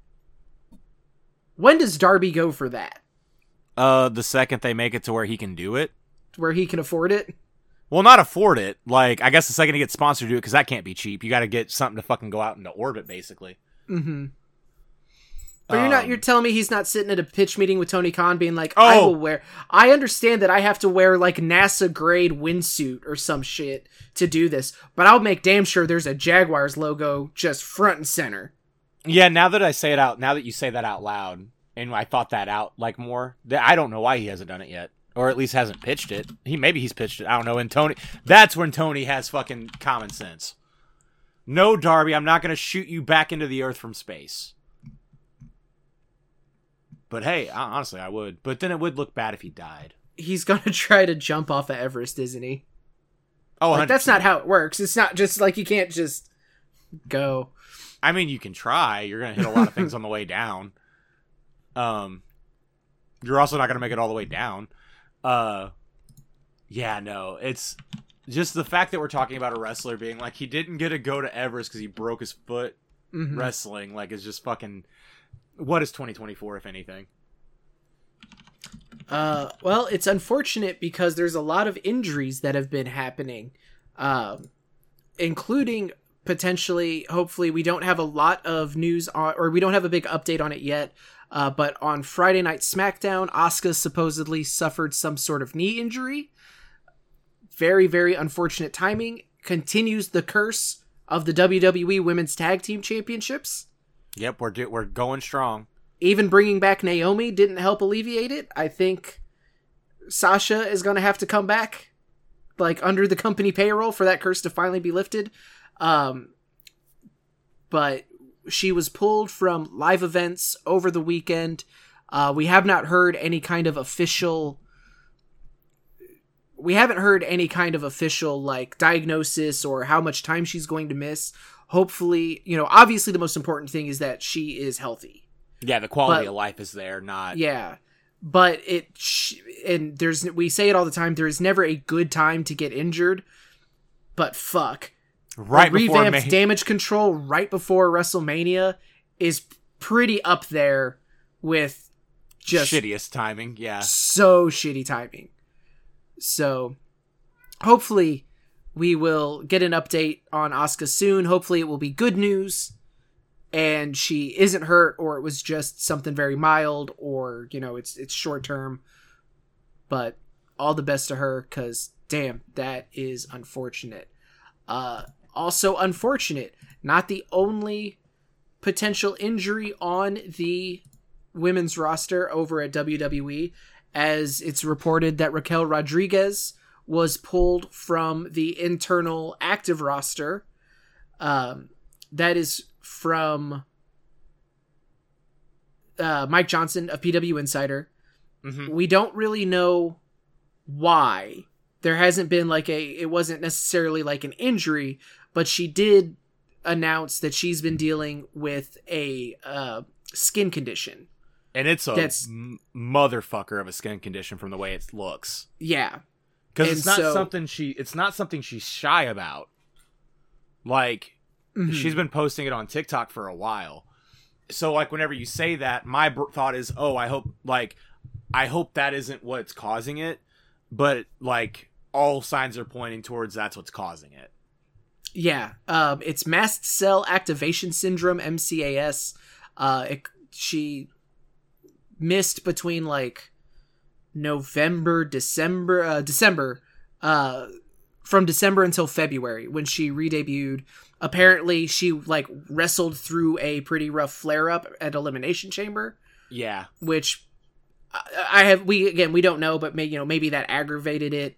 A: When does Darby go for that?
B: The second they make it to where he can do it.
A: Where he can afford it?
B: Well, not afford it. Like, I guess the second he gets sponsored to do it, because that can't be cheap. You gotta get something to fucking go out into orbit, basically.
A: Mm-hmm. But you're telling me he's not sitting at a pitch meeting with Tony Khan being like, I understand that I have to wear like NASA grade windsuit or some shit to do this, but I'll make damn sure there's a Jaguars logo just front and center.
B: Yeah, now that you say that out loud, and I thought that out like more, I don't know why he hasn't done it yet. Or at least hasn't pitched it. Maybe he's pitched it. I don't know. And that's when Tony has fucking common sense. No, Darby, I'm not going to shoot you back into the earth from space. But hey, honestly, I would. But then it would look bad if he died.
A: He's going to try to jump off of Everest, isn't he?
B: Oh,
A: like, that's not how it works. It's not just like you can't just go.
B: I mean, you can try. You're going to hit a lot of things on the way down. You're also not going to make it all the way down. Yeah, no. It's just the fact that we're talking about a wrestler being like, he didn't get to go to Everest because he broke his foot wrestling. Like, it's just fucking... What is 2024, if anything?
A: Well, it's unfortunate because there's a lot of injuries that have been happening, including potentially, hopefully, we don't have a lot of news on, or we don't have a big update on it yet, but on Friday Night SmackDown, Asuka supposedly suffered some sort of knee injury. Very, very unfortunate timing. Continues the curse of the WWE Women's Tag Team Championships.
B: Yep, we're going strong.
A: Even bringing back Naomi didn't help alleviate it. I think Sasha is going to have to come back, like, under the company payroll for that curse to finally be lifted. But she was pulled from live events over the weekend. We have not heard any kind of official... We haven't heard any kind of official, like, diagnosis or how much time she's going to miss. Hopefully, obviously the most important thing is that she is healthy.
B: Yeah, the quality of life is there, not...
A: Yeah, but we say it all the time, there is never a good time to get injured, but fuck.
B: Right before
A: revamped Damage Control right before WrestleMania is pretty up there with just...
B: shittiest timing, yeah.
A: So shitty timing. So, hopefully... we will get an update on Asuka soon. Hopefully it will be good news and she isn't hurt, or it was just something very mild, or, it's short term. But all the best to her, because damn, that is unfortunate. Also unfortunate, not the only potential injury on the women's roster over at WWE, as it's reported that Raquel Rodriguez was pulled from the internal active roster. That is from Mike Johnson of PW Insider. Mm-hmm. We don't really know why. There hasn't been it wasn't necessarily like an injury, but she did announce that she's been dealing with a skin condition.
B: And it's a motherfucker of a skin condition from the way it looks.
A: Yeah.
B: Because it's not something she's shy about. Like, she's been posting it on TikTok for a while. So, like, whenever you say that, my thought is, I hope that isn't what's causing it. But, like, all signs are pointing towards that's what's causing it.
A: Yeah. It's mast cell activation syndrome, MCAS. She missed between, like, December, from December until February when she re-debuted. Apparently she, like, wrestled through a pretty rough flare-up at Elimination Chamber.
B: Yeah.
A: Which we don't know, but maybe that aggravated it.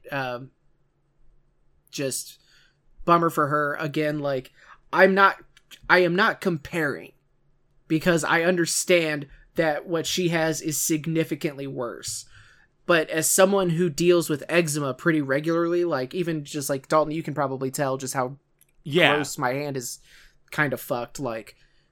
A: Just bummer for her. Again, like, I am not comparing, because I understand that what she has is significantly worse. But as someone who deals with eczema pretty regularly, like, even just like Dalton, you can probably tell just how gross my hand is kind of fucked. Like,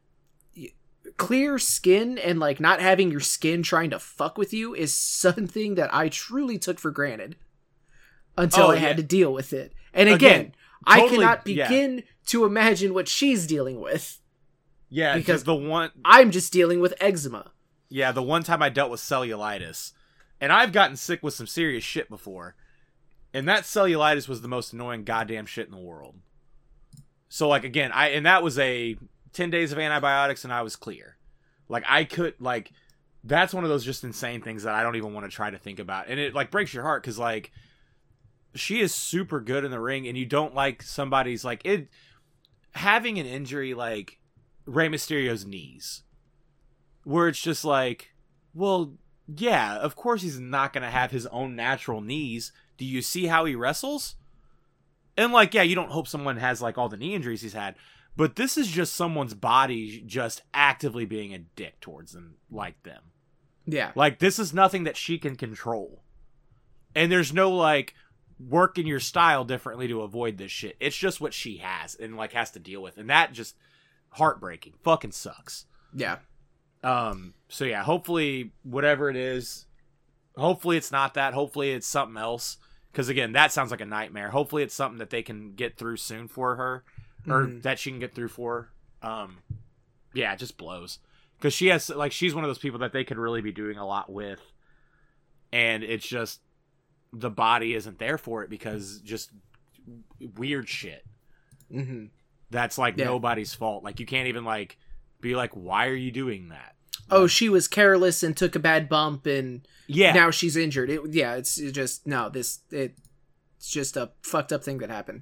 A: clear skin and like not having your skin trying to fuck with you is something that I truly took for granted until I had to deal with it. And again totally, I cannot begin to imagine what she's dealing with.
B: Yeah, because
A: I'm just dealing with eczema.
B: Yeah, the one time I dealt with cellulitis, and I've gotten sick with some serious shit before, and that cellulitis was the most annoying goddamn shit in the world. So, like, again, and that was a 10 days of antibiotics, and I was clear. Like, that's one of those just insane things that I don't even want to try to think about. And it, like, breaks your heart, because, like, she is super good in the ring, and you don't like somebody's, like, having an injury like Rey Mysterio's knees, where it's just like, well, yeah, of course he's not going to have his own natural knees. Do you see how he wrestles? And, like, yeah, you don't hope someone has, like, all the knee injuries he's had, but this is just someone's body just actively being a dick towards them, like them.
A: Yeah.
B: Like, this is nothing that she can control. And there's no, like, working your style differently to avoid this shit. It's just what she has and, like, has to deal with. And that just heartbreaking. Fucking sucks.
A: Yeah.
B: So yeah, hopefully whatever it is, hopefully it's not that. Hopefully it's something else. Because again, that sounds like a nightmare. Hopefully it's something that they can get through soon for her, or that she can get through for her. Yeah, it just blows. Because she has, like, she's one of those people that they could really be doing a lot with, and it's just the body isn't there for it because just weird shit. Mm-hmm. That's like nobody's fault. Like, you can't even like be like, why are you doing that?
A: Oh, she was careless and took a bad bump, and now she's injured. It's just it's just a fucked up thing that happened.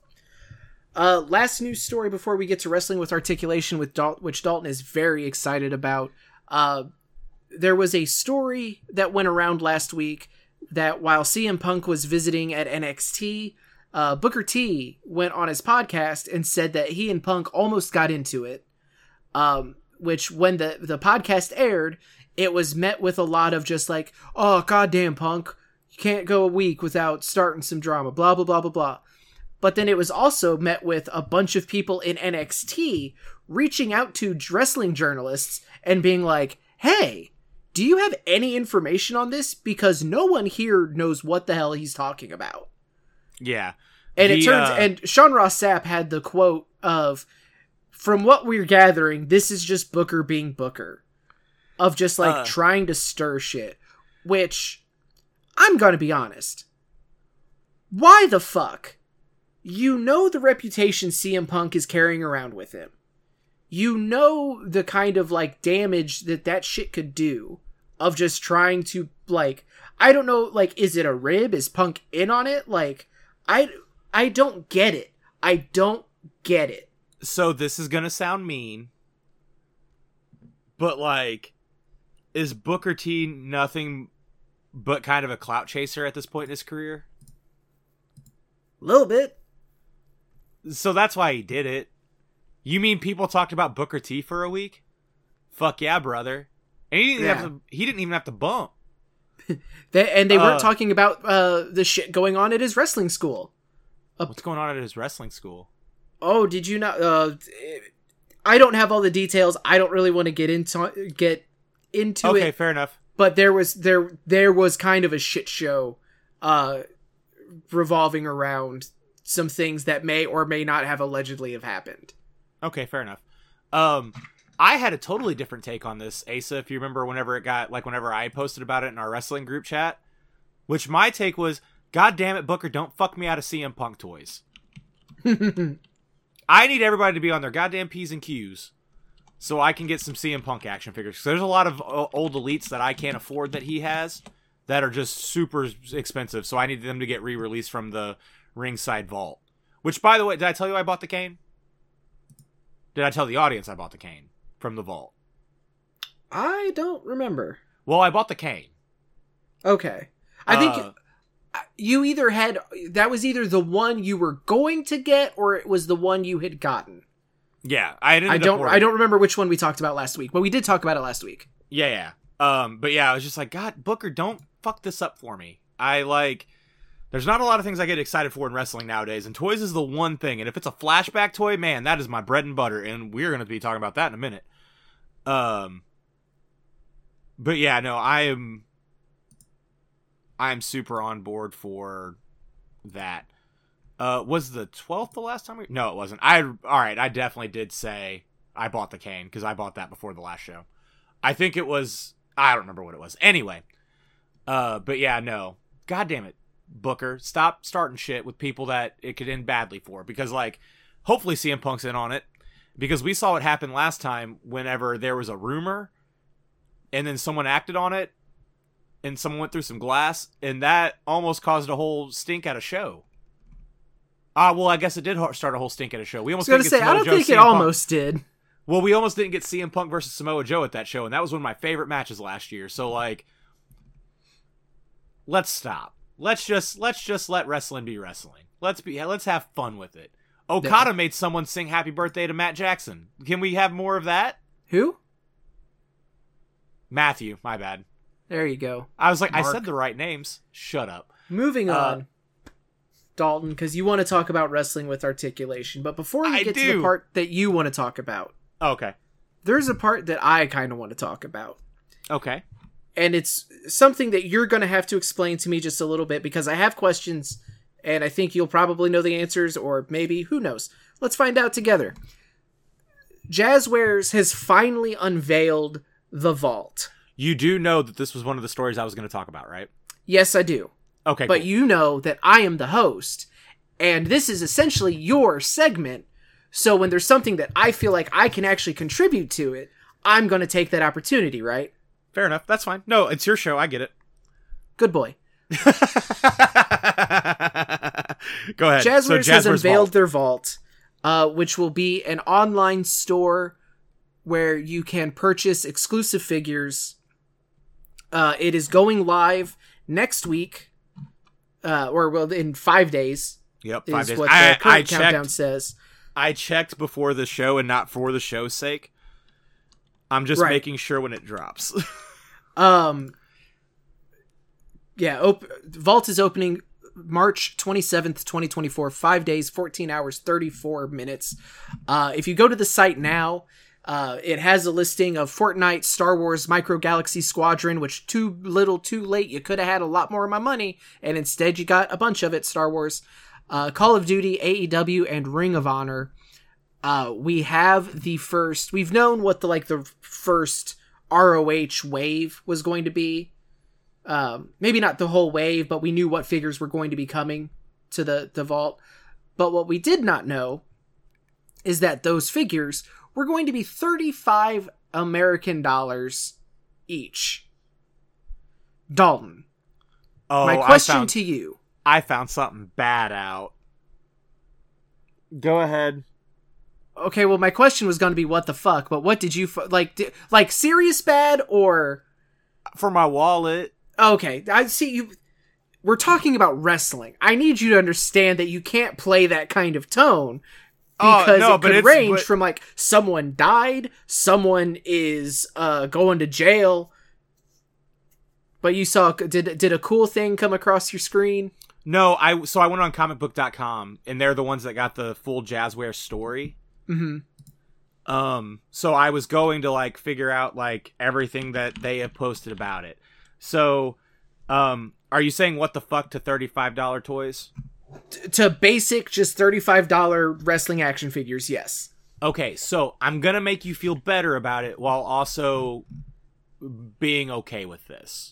A: Last news story before we get to wrestling with articulation, which Dalton is very excited about. There was a story that went around last week that while CM Punk was visiting at NXT, Booker T went on his podcast and said that he and Punk almost got into it. Which when the podcast aired, it was met with a lot of just like, oh, goddamn, Punk, you can't go a week without starting some drama, blah, blah, blah, blah, blah. But then it was also met with a bunch of people in NXT reaching out to wrestling journalists and being like, hey, do you have any information on this? Because no one here knows what the hell he's talking about.
B: Yeah.
A: And and Sean Ross Sapp had the quote of, from what we're gathering, this is just Booker being Booker. Of just, like, trying to stir shit. Which, I'm gonna be honest. Why the fuck? You know the reputation CM Punk is carrying around with him. You know the kind of, like, damage that shit could do. Of just trying to, like... I don't know, like, is it a rib? Is Punk in on it? Like, I don't get it. I don't get it.
B: So this is gonna sound mean, but, like, is Booker T nothing but kind of a clout chaser at this point in his career?
A: A little bit.
B: So that's why he did it. You mean people talked about Booker T for a week? Fuck yeah, brother. And he didn't even have to bump.
A: They weren't talking about the shit going on at his wrestling school.
B: What's going on at his wrestling school?
A: Oh, did you not? I don't have all the details. I don't really want to get into it.
B: Okay, fair enough.
A: But there was kind of a shit show revolving around some things that may or may not have allegedly have happened.
B: Okay, fair enough. I had a totally different take on this, Asa, if you remember whenever I posted about it in our wrestling group chat, which my take was, God damn it, Booker, don't fuck me out of CM Punk toys. I need everybody to be on their goddamn P's and Q's so I can get some CM Punk action figures. There's a lot of old elites that I can't afford that he has that are just super expensive, so I need them to get re-released from the ringside vault. Which, by the way, did I tell you I bought the cane? Did I tell the audience I bought the cane from the vault?
A: I don't remember.
B: Well, I bought the cane.
A: Okay. I think you either had... That was either the one you were going to get, or it was the one you had gotten.
B: Yeah,
A: I don't remember which one we talked about last week, but we did talk about it last week.
B: Yeah. But yeah, I was just like, God, Booker, don't fuck this up for me. There's not a lot of things I get excited for in wrestling nowadays, and toys is the one thing. And if it's a flashback toy, man, that is my bread and butter, and we're going to be talking about that in a minute. But yeah, no, I'm super on board for that. Was the 12th the last time No, it wasn't. I definitely did say I bought the cane, because I bought that before the last show. I think it was... I don't remember what it was. Anyway. But yeah, no. God damn it, Booker. Stop starting shit with people that it could end badly for. Because, like, hopefully CM Punk's in on it. Because we saw what happened last time whenever there was a rumor, and then someone acted on it, and someone went through some glass, and that almost caused a whole stink at a show. Well, I guess it did start a whole stink at a show. We almost didn't get
A: I don't think it almost did.
B: Well, we almost didn't get CM Punk versus Samoa Joe at that show, and that was one of my favorite matches last year. So, like, let's stop. Let's just let wrestling be wrestling. Let's have fun with it. Okada made someone sing "Happy Birthday" to Matt Jackson. Can we have more of that?
A: Who?
B: Matthew. My bad.
A: There you go.
B: I was like, Mark. I said the right names. Shut up.
A: Moving on, Dalton, because you want to talk about wrestling with articulation. But before we get to the part that you want to talk about,
B: okay,
A: there's a part that I kind of want to talk about.
B: Okay.
A: And it's something that you're going to have to explain to me just a little bit, because I have questions, and I think you'll probably know the answers, or maybe, who knows. Let's find out together. Jazzwares has finally unveiled the Vault.
B: You do know that this was one of the stories I was going to talk about, right?
A: Yes, I do.
B: Okay,
A: but
B: cool.
A: You know that I am the host, and this is essentially your segment, so when there's something that I feel like I can actually contribute to it, I'm going to take that opportunity, right?
B: Fair enough. That's fine. No, it's your show. I get it.
A: Good boy.
B: Go ahead.
A: Jazzwares has unveiled their Vault, which will be an online store where you can purchase exclusive figures. It is going live next week, in 5 days.
B: Yep, 5 days.
A: What the current countdown says.
B: I checked before the show, and not for the show's sake. I'm just making sure when it drops.
A: Vault is opening March 27th, 2024, 5 days, 14 hours, 34 minutes. If you go to the site now, it has a listing of Fortnite, Star Wars, Micro Galaxy Squadron, which too little, too late. You could have had a lot more of my money, and instead you got a bunch of it, Star Wars. Call of Duty, AEW, and Ring of Honor. We have we've known what the first ROH wave was going to be. Maybe not the whole wave, but we knew what figures were going to be coming to the Vault. But what we did not know is that those figures were going to be $35 American each. Dalton.
B: Oh,
A: my question to you.
B: I found something bad out. Go ahead.
A: Okay, well, my question was going to be what the fuck, but what did you like serious bad or
B: for my wallet?
A: Okay, I see you. We're talking about wrestling. I need you to understand that you can't play that kind of tone because it could range from like someone died, someone is going to jail. But you saw did a cool thing come across your screen?
B: No, I went on comicbook.com and they're the ones that got the full Jazzware story.
A: Mm-hmm.
B: So I was going to like figure out like everything that they have posted about it. So, are you saying what the fuck to $35 toys?
A: To basic, just $35 wrestling action figures, yes.
B: Okay, so I'm gonna make you feel better about it while also being okay with this.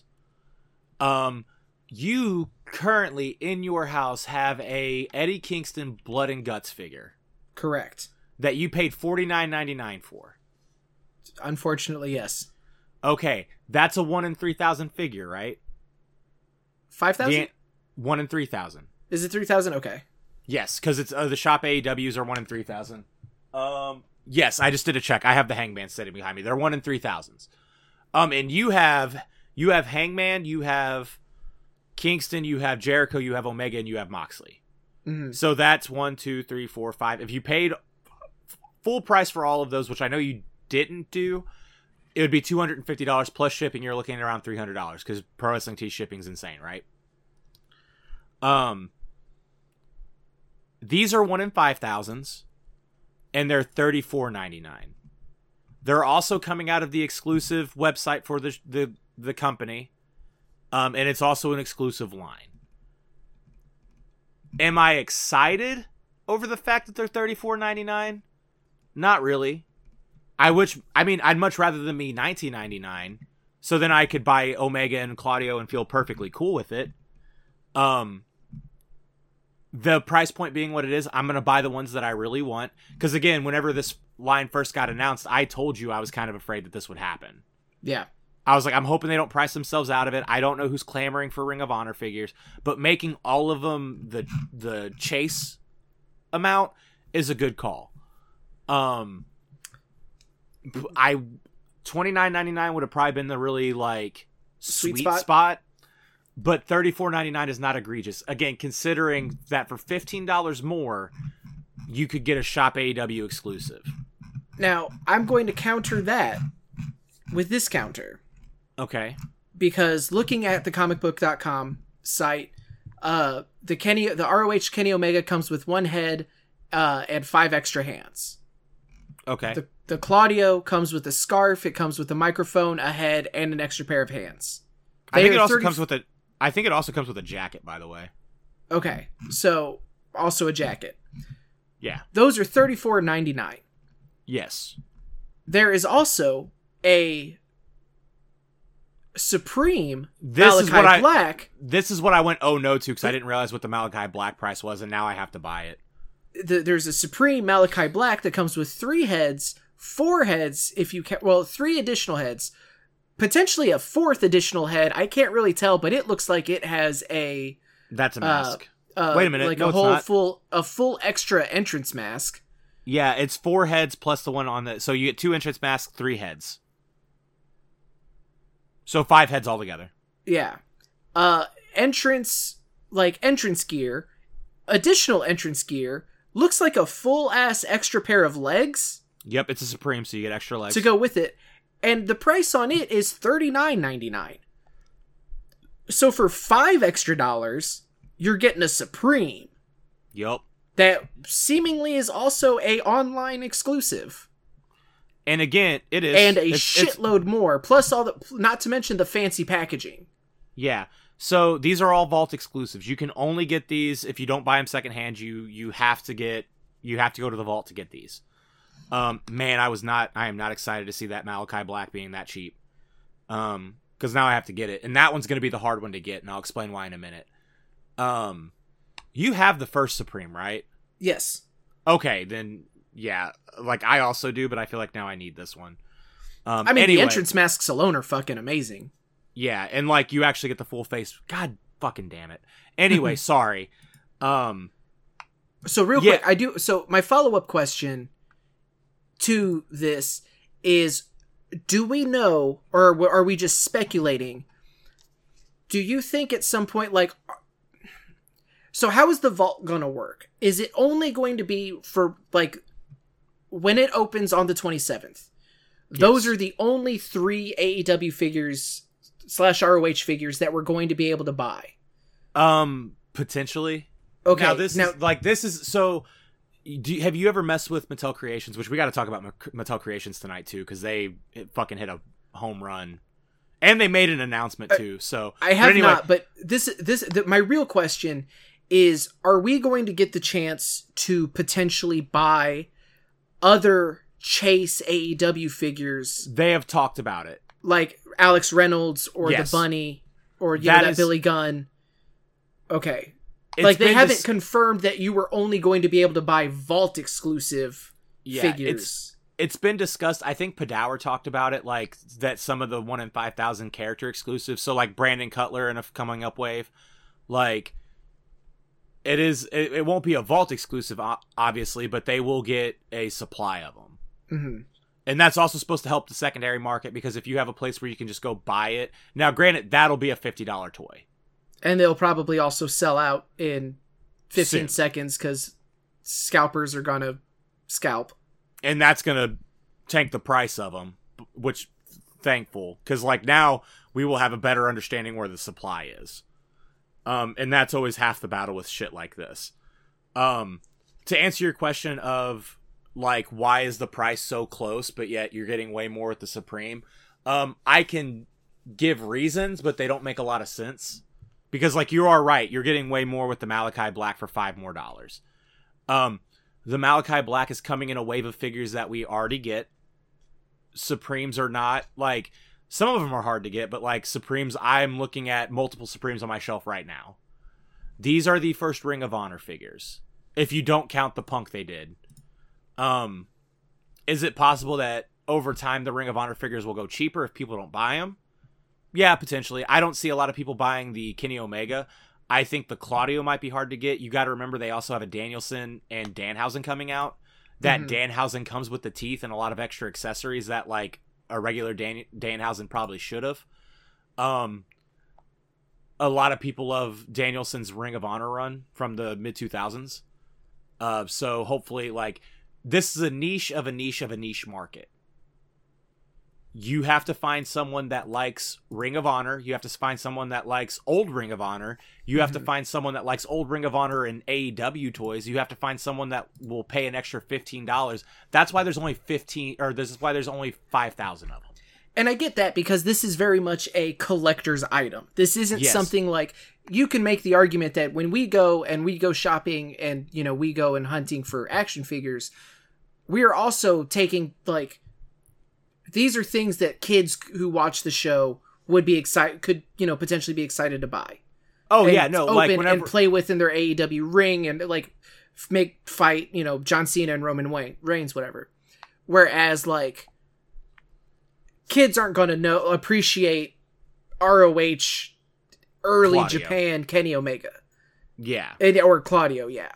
B: You currently in your house have a Eddie Kingston Blood and Guts figure.
A: Correct.
B: That you paid $49.99 for.
A: Unfortunately, yes.
B: Okay, that's a 1 in 3,000 figure, right?
A: 5,000?
B: 1 in 3,000.
A: Is it 3,000? Okay.
B: Yes, because it's the shop AEWs are 1 in 3,000. Yes, I just did a check. I have the Hangman sitting behind me. They're 1 in 3,000s. And you have Hangman, you have Kingston, you have Jericho, you have Omega, and you have Moxley.
A: Mm-hmm.
B: So that's 1, 2, 3, 4, 5. If you paid full price for all of those, which I know you didn't do, it would be $250 plus shipping. You're looking at around $300 because Pro Wrestling Tees shipping is insane, right? These are 1 in 5,000s, and they're $34.99. They're also coming out of the exclusive website for the company, and it's also an exclusive line. Am I excited over the fact that they're $34.99? Not really. I'd much rather them be $19.99, so then I could buy Omega and Claudio and feel perfectly cool with it. The price point being what it is, I'm going to buy the ones that I really want. Because again, whenever this line first got announced, I told you I was kind of afraid that this would happen.
A: Yeah.
B: I was like, I'm hoping they don't price themselves out of it. I don't know who's clamoring for Ring of Honor figures, but making all of them the chase amount is a good call. $29.99 would have probably been the really like sweet spot. But $34.99 is not egregious. Again, considering that for $15 more, you could get a Shop AEW exclusive.
A: Now, I'm going to counter that with this counter.
B: Okay.
A: Because looking at the comicbook.com site, the ROH Kenny Omega comes with 1 head and 5 extra hands.
B: Okay.
A: The Claudio comes with a scarf, it comes with a microphone, a head, and an extra pair of hands.
B: I think it also comes with a jacket, by the way.
A: Okay, so also a jacket.
B: Yeah.
A: Those are $34.99.
B: Yes.
A: There is also a Supreme Malachi Black.
B: This is what I went oh no to because I didn't realize what the Malachi Black price was, and now I have to buy it.
A: There's a Supreme Malachi Black that comes with 3 heads, 4 heads if you can. Well, 3 additional heads. Potentially a 4th additional head. I can't really tell, but it looks like it has a...
B: That's a mask. Wait a minute.
A: Like
B: no,
A: a full extra entrance mask.
B: Yeah, it's 4 heads plus the one on the... So you get 2 entrance masks, 3 heads. So 5 heads altogether.
A: Yeah. Entrance gear, additional entrance gear, looks like a full-ass extra pair of legs.
B: Yep, it's a Supreme, so you get extra legs.
A: To go with it. And the price on it is $39.99. So for $5 extra, you're getting a Supreme.
B: Yep.
A: That seemingly is also a online exclusive.
B: And again, it is.
A: And shitload more. Plus not to mention the fancy packaging.
B: Yeah. So these are all Vault exclusives. You can only get these if you don't buy them secondhand. You have to go to the Vault to get these. Man, I am not excited to see that Malachi Black being that cheap. Because now I have to get it. And that one's going to be the hard one to get, and I'll explain why in a minute. You have the first Supreme, right?
A: Yes.
B: Okay, then, yeah. Like, I also do, but I feel like now I need this one.
A: The entrance masks alone are fucking amazing.
B: Yeah, and, like, you actually get the full face. God fucking damn it. Anyway, sorry.
A: So real quick, so my follow-up question to this is, do we know, or are we just speculating, do you think at some point, like, so how is the Vault gonna work? Is it only going to be for, like, when it opens on the 27th? Yes. Those are the only 3 AEW figures / ROH figures that we're going to be able to buy?
B: Potentially.
A: Okay.
B: This is so... have you ever messed with Mattel Creations? Which we got to talk about Mattel Creations tonight too, because they fucking hit a home run, and they made an announcement too. So
A: I have not. But my real question is: are we going to get the chance to potentially buy other Chase AEW figures?
B: They have talked about it,
A: like Alex Reynolds or the Bunny or that Billy Gunn. Okay. Like, they haven't confirmed that you were only going to be able to buy Vault exclusive figures.
B: It's been discussed. I think Padawer talked about it, like, that some of the 1 in 5,000 character exclusives, so, like, Brandon Cutler in a coming up wave, like, it won't be a Vault exclusive, obviously, but they will get a supply of them. And that's also supposed to help the secondary market, because if you have a place where you can just go buy it. Now, granted, that'll be a $50 toy.
A: And they'll probably also sell out in 15
B: Soon.
A: seconds because scalpers are going to scalp.
B: And that's going to tank the price of them, which, thankful. Because, like, now we will have a better understanding where the supply is. And that's always half the battle with shit like this. To answer your question of, like, why is the price so close, but yet you're getting way more with the Supreme? I can give reasons, but they don't make a lot of sense. Because, like, you are right. You're getting way more with the Malachi Black for $5 more. The Malachi Black is coming in a wave of figures that we already get. Supremes are not, like, some of them are hard to get, but, like, Supremes, I'm looking at multiple Supremes on my shelf right now. These are the first Ring of Honor figures, if you don't count the Punk they did. Is it possible that over time the Ring of Honor figures will go cheaper if people don't buy them? Yeah, potentially. I don't see a lot of people buying the Kenny Omega. I think the Claudio might be hard to get. You got to remember they also have a Danielson and Danhausen coming out. That Danhausen comes with the teeth and a lot of extra accessories that, like, a regular Danhausen probably should have. A lot of people love Danielson's Ring of Honor run from the mid-2000s. So hopefully, like, this is a niche of a niche of a niche market. You have to find someone that likes Ring of Honor. You have to find someone that likes old Ring of Honor. You have to find someone that likes old Ring of Honor and AEW toys. You have to find someone that will pay an extra $15. That's why there's only 15, or this is why there's only 5,000 of them.
A: And I get that, because this is very much a collector's item. This isn't something like, you can make the argument that when we go shopping and, you know, we go and hunting for action figures, we are also taking, like, these are things that kids who watch the show would be could, you know, potentially be excited to buy.
B: Oh,
A: and
B: yeah, no,
A: open
B: like, whenever...
A: and play with in their AEW ring and, like, fight, you know, John Cena and Roman Reigns, whatever. Whereas, like, kids aren't going to appreciate ROH early
B: Claudio.
A: Japan Kenny Omega.
B: Yeah.
A: Or Claudio, yeah.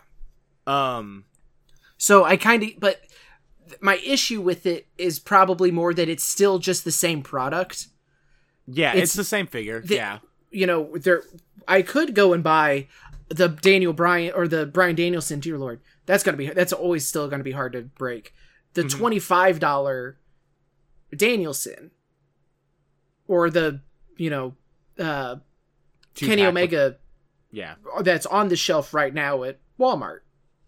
A: So I kind of, but my issue with it is probably more that it's still just the same product.
B: Yeah, it's the same figure. Yeah.
A: You know, I could go and buy the Daniel Bryan or the Bryan Danielson, dear Lord. That's always still going to be hard to break. The $25 Danielson or the, you know, Kenny Omega.
B: Yeah.
A: That's on the shelf right now at Walmart.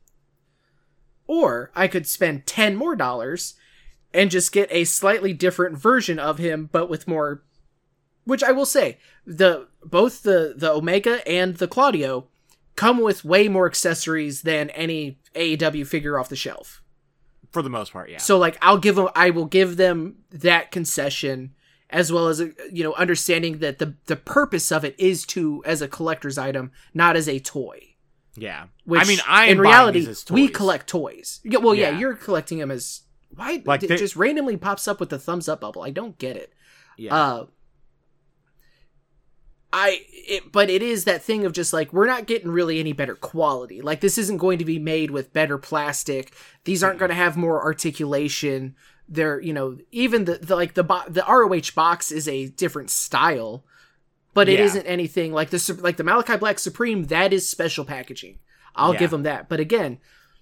A: Or I could spend $10 more and just get a slightly different version of him, but with more, which I will say, both the Omega and the Claudio come with way more accessories than any AEW figure off the shelf.
B: For the most part, yeah.
A: So, like, I will give them that concession, as well as, you know, understanding that the purpose of it is as a collector's item, not as a toy.
B: Yeah.
A: Which,
B: I mean,
A: in reality, we collect toys. Yeah, well, yeah, you're collecting them as... Why? Like, it just randomly pops up with the thumbs up bubble. I don't get it.
B: Yeah.
A: But it is that thing of just, like, we're not getting really any better quality. Like, this isn't going to be made with better plastic. These aren't going to have more articulation. They're, you know, even the ROH box is a different style, but it isn't anything like the Malachi Black Supreme. That is special packaging. I'll give them that. But again,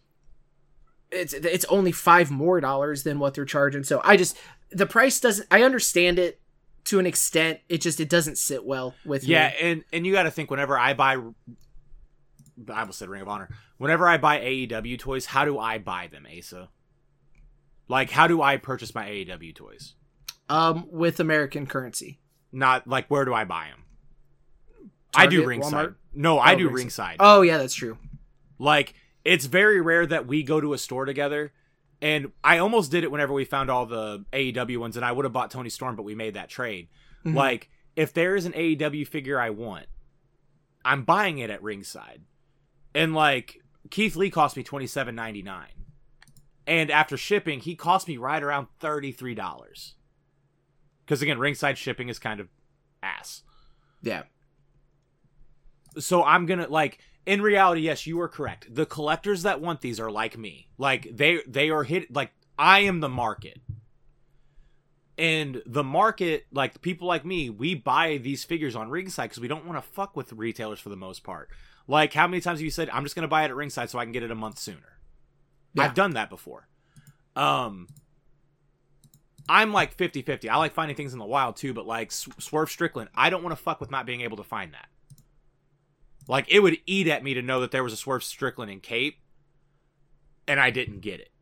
A: it's only $5 more than what they're charging. So the price doesn't, I understand it to an extent. It doesn't sit well with me.
B: Yeah. And you got to think, whenever I almost said Ring of Honor, whenever I buy AEW toys, how do I buy them, Asa? Like, how do I purchase my AEW toys?
A: With American currency.
B: Not, like, where do I buy them?
A: Target,
B: I do ringside.
A: Walmart?
B: No, I do ringside.
A: Oh, yeah, that's true.
B: Like, it's very rare that we go to a store together, and I almost did it whenever we found all the AEW ones, and I would have bought Tony Storm, but we made that trade. Mm-hmm. Like, if there is an AEW figure I want, I'm buying it at ringside. And, like, Keith Lee cost me $27.99. And after shipping, he cost me right around $33. Because, again, ringside shipping is kind of ass.
A: Yeah.
B: So I'm going to, like, in reality, yes, you are correct. The collectors that want these are like me. Like, they are hit, like, I am the market. And the market, like people like me, we buy these figures on Ringside because we don't want to fuck with retailers for the most part. Like, how many times have you said, I'm just going to buy it at Ringside so I can get it a month sooner? Yeah. I've done that before. I'm like 50-50. I like finding things in the wild too, but like Swerve Strickland, I don't want to fuck with not being able to find that. Like, it would eat at me to know that there was a Swerve Strickland in Cape and I didn't get it.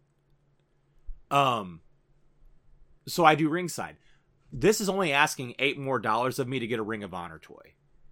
B: So I do Ringside. This is only asking $8 more of me to get a Ring of Honor toy.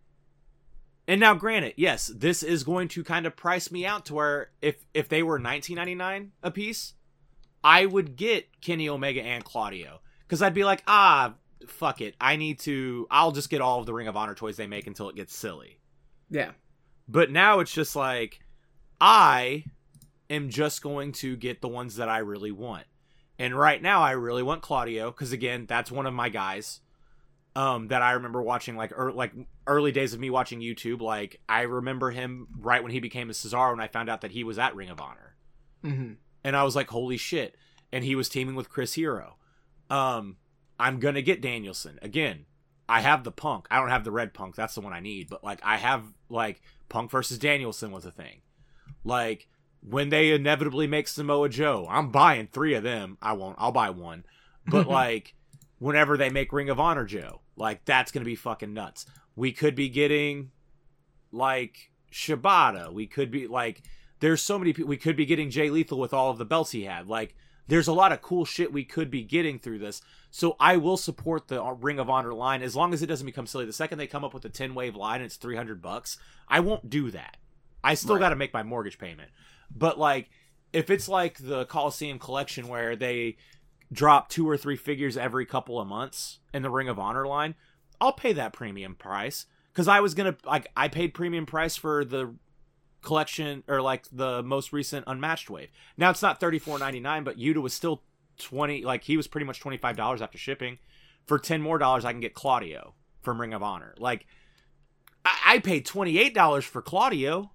B: And now, granted, yes, this is going to kind of price me out to where if they were $19.99 a piece, I would get Kenny Omega and Claudio. Because I'd be like, fuck it. I'll just get all of the Ring of Honor toys they make until it gets silly.
A: Yeah.
B: But now it's just like, I am just going to get the ones that I really want. And right now, I really want Claudio, because again, that's one of my guys that I remember watching, like early days of me watching YouTube. Like, I remember him right when he became a Cesaro, and I found out that he was at Ring of Honor.
A: Mm-hmm.
B: And I was like, holy shit. And he was teaming with Chris Hero. I'm going to get Danielson. Again, I have the Punk. I don't have the red Punk. That's the one I need. But, like, I have, like, Punk versus Danielson was a thing. Like, when they inevitably make Samoa Joe, I'm buying 3 of them. I won't. I'll buy 1. But, like, whenever they make Ring of Honor Joe, like, that's going to be fucking nuts. We could be getting, like, Shibata. We could be, like, there's so many people. We could be getting Jay Lethal with all of the belts he had. Like, there's a lot of cool shit we could be getting through this. So I will support the Ring of Honor line as long as it doesn't become silly. The second they come up with a 10-wave line and it's $300, I won't do that. I still got to make my mortgage payment. But, like, if it's like the Coliseum collection where they drop 2 or 3 figures every couple of months in the Ring of Honor line, I'll pay that premium price. Because I was going to, like, I paid premium price for the collection, or, like, the most recent Unmatched wave. Now, it's not $34.99, but Yuta was still $20, like, he was pretty much $25 after shipping. For $10 more, I can get Claudio from Ring of Honor. Like, I paid $28 for Claudio.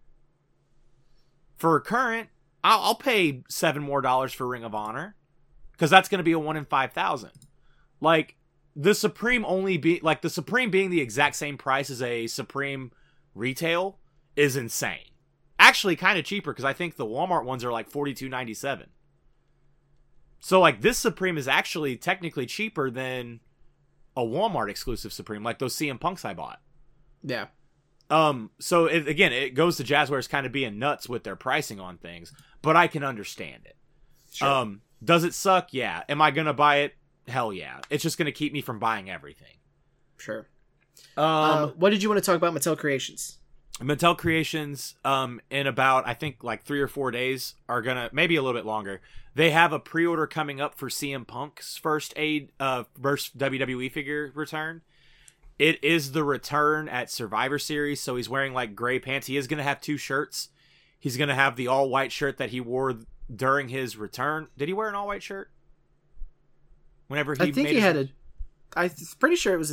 B: For current, I'll pay $7 more for Ring of Honor, because that's going to be a 1 in 5,000. Like, the Supreme the Supreme being the exact same price as a Supreme retail is insane. Actually, kind of cheaper, because I think the Walmart ones are like $42.97. So, like, this Supreme is actually technically cheaper than a Walmart exclusive Supreme, like those CM Punks I bought.
A: Yeah.
B: So it goes to Jazzwares kind of being nuts with their pricing on things, but I can understand it. Sure. Does it suck? Yeah. Am I gonna buy it? Hell yeah. It's just gonna keep me from buying everything.
A: Sure. What did you want to talk about Mattel Creations?
B: Mattel Creations, in about, I think, like 3 or 4 days, are gonna, maybe a little bit longer. They have a pre-order coming up for CM Punk's first WWE figure return. It is the return at Survivor Series, so he's wearing, like, gray pants. He is going to have 2 shirts. He's going to have the all-white shirt that he wore during his return. Did he wear an all-white shirt? Whenever he
A: I'm pretty sure it was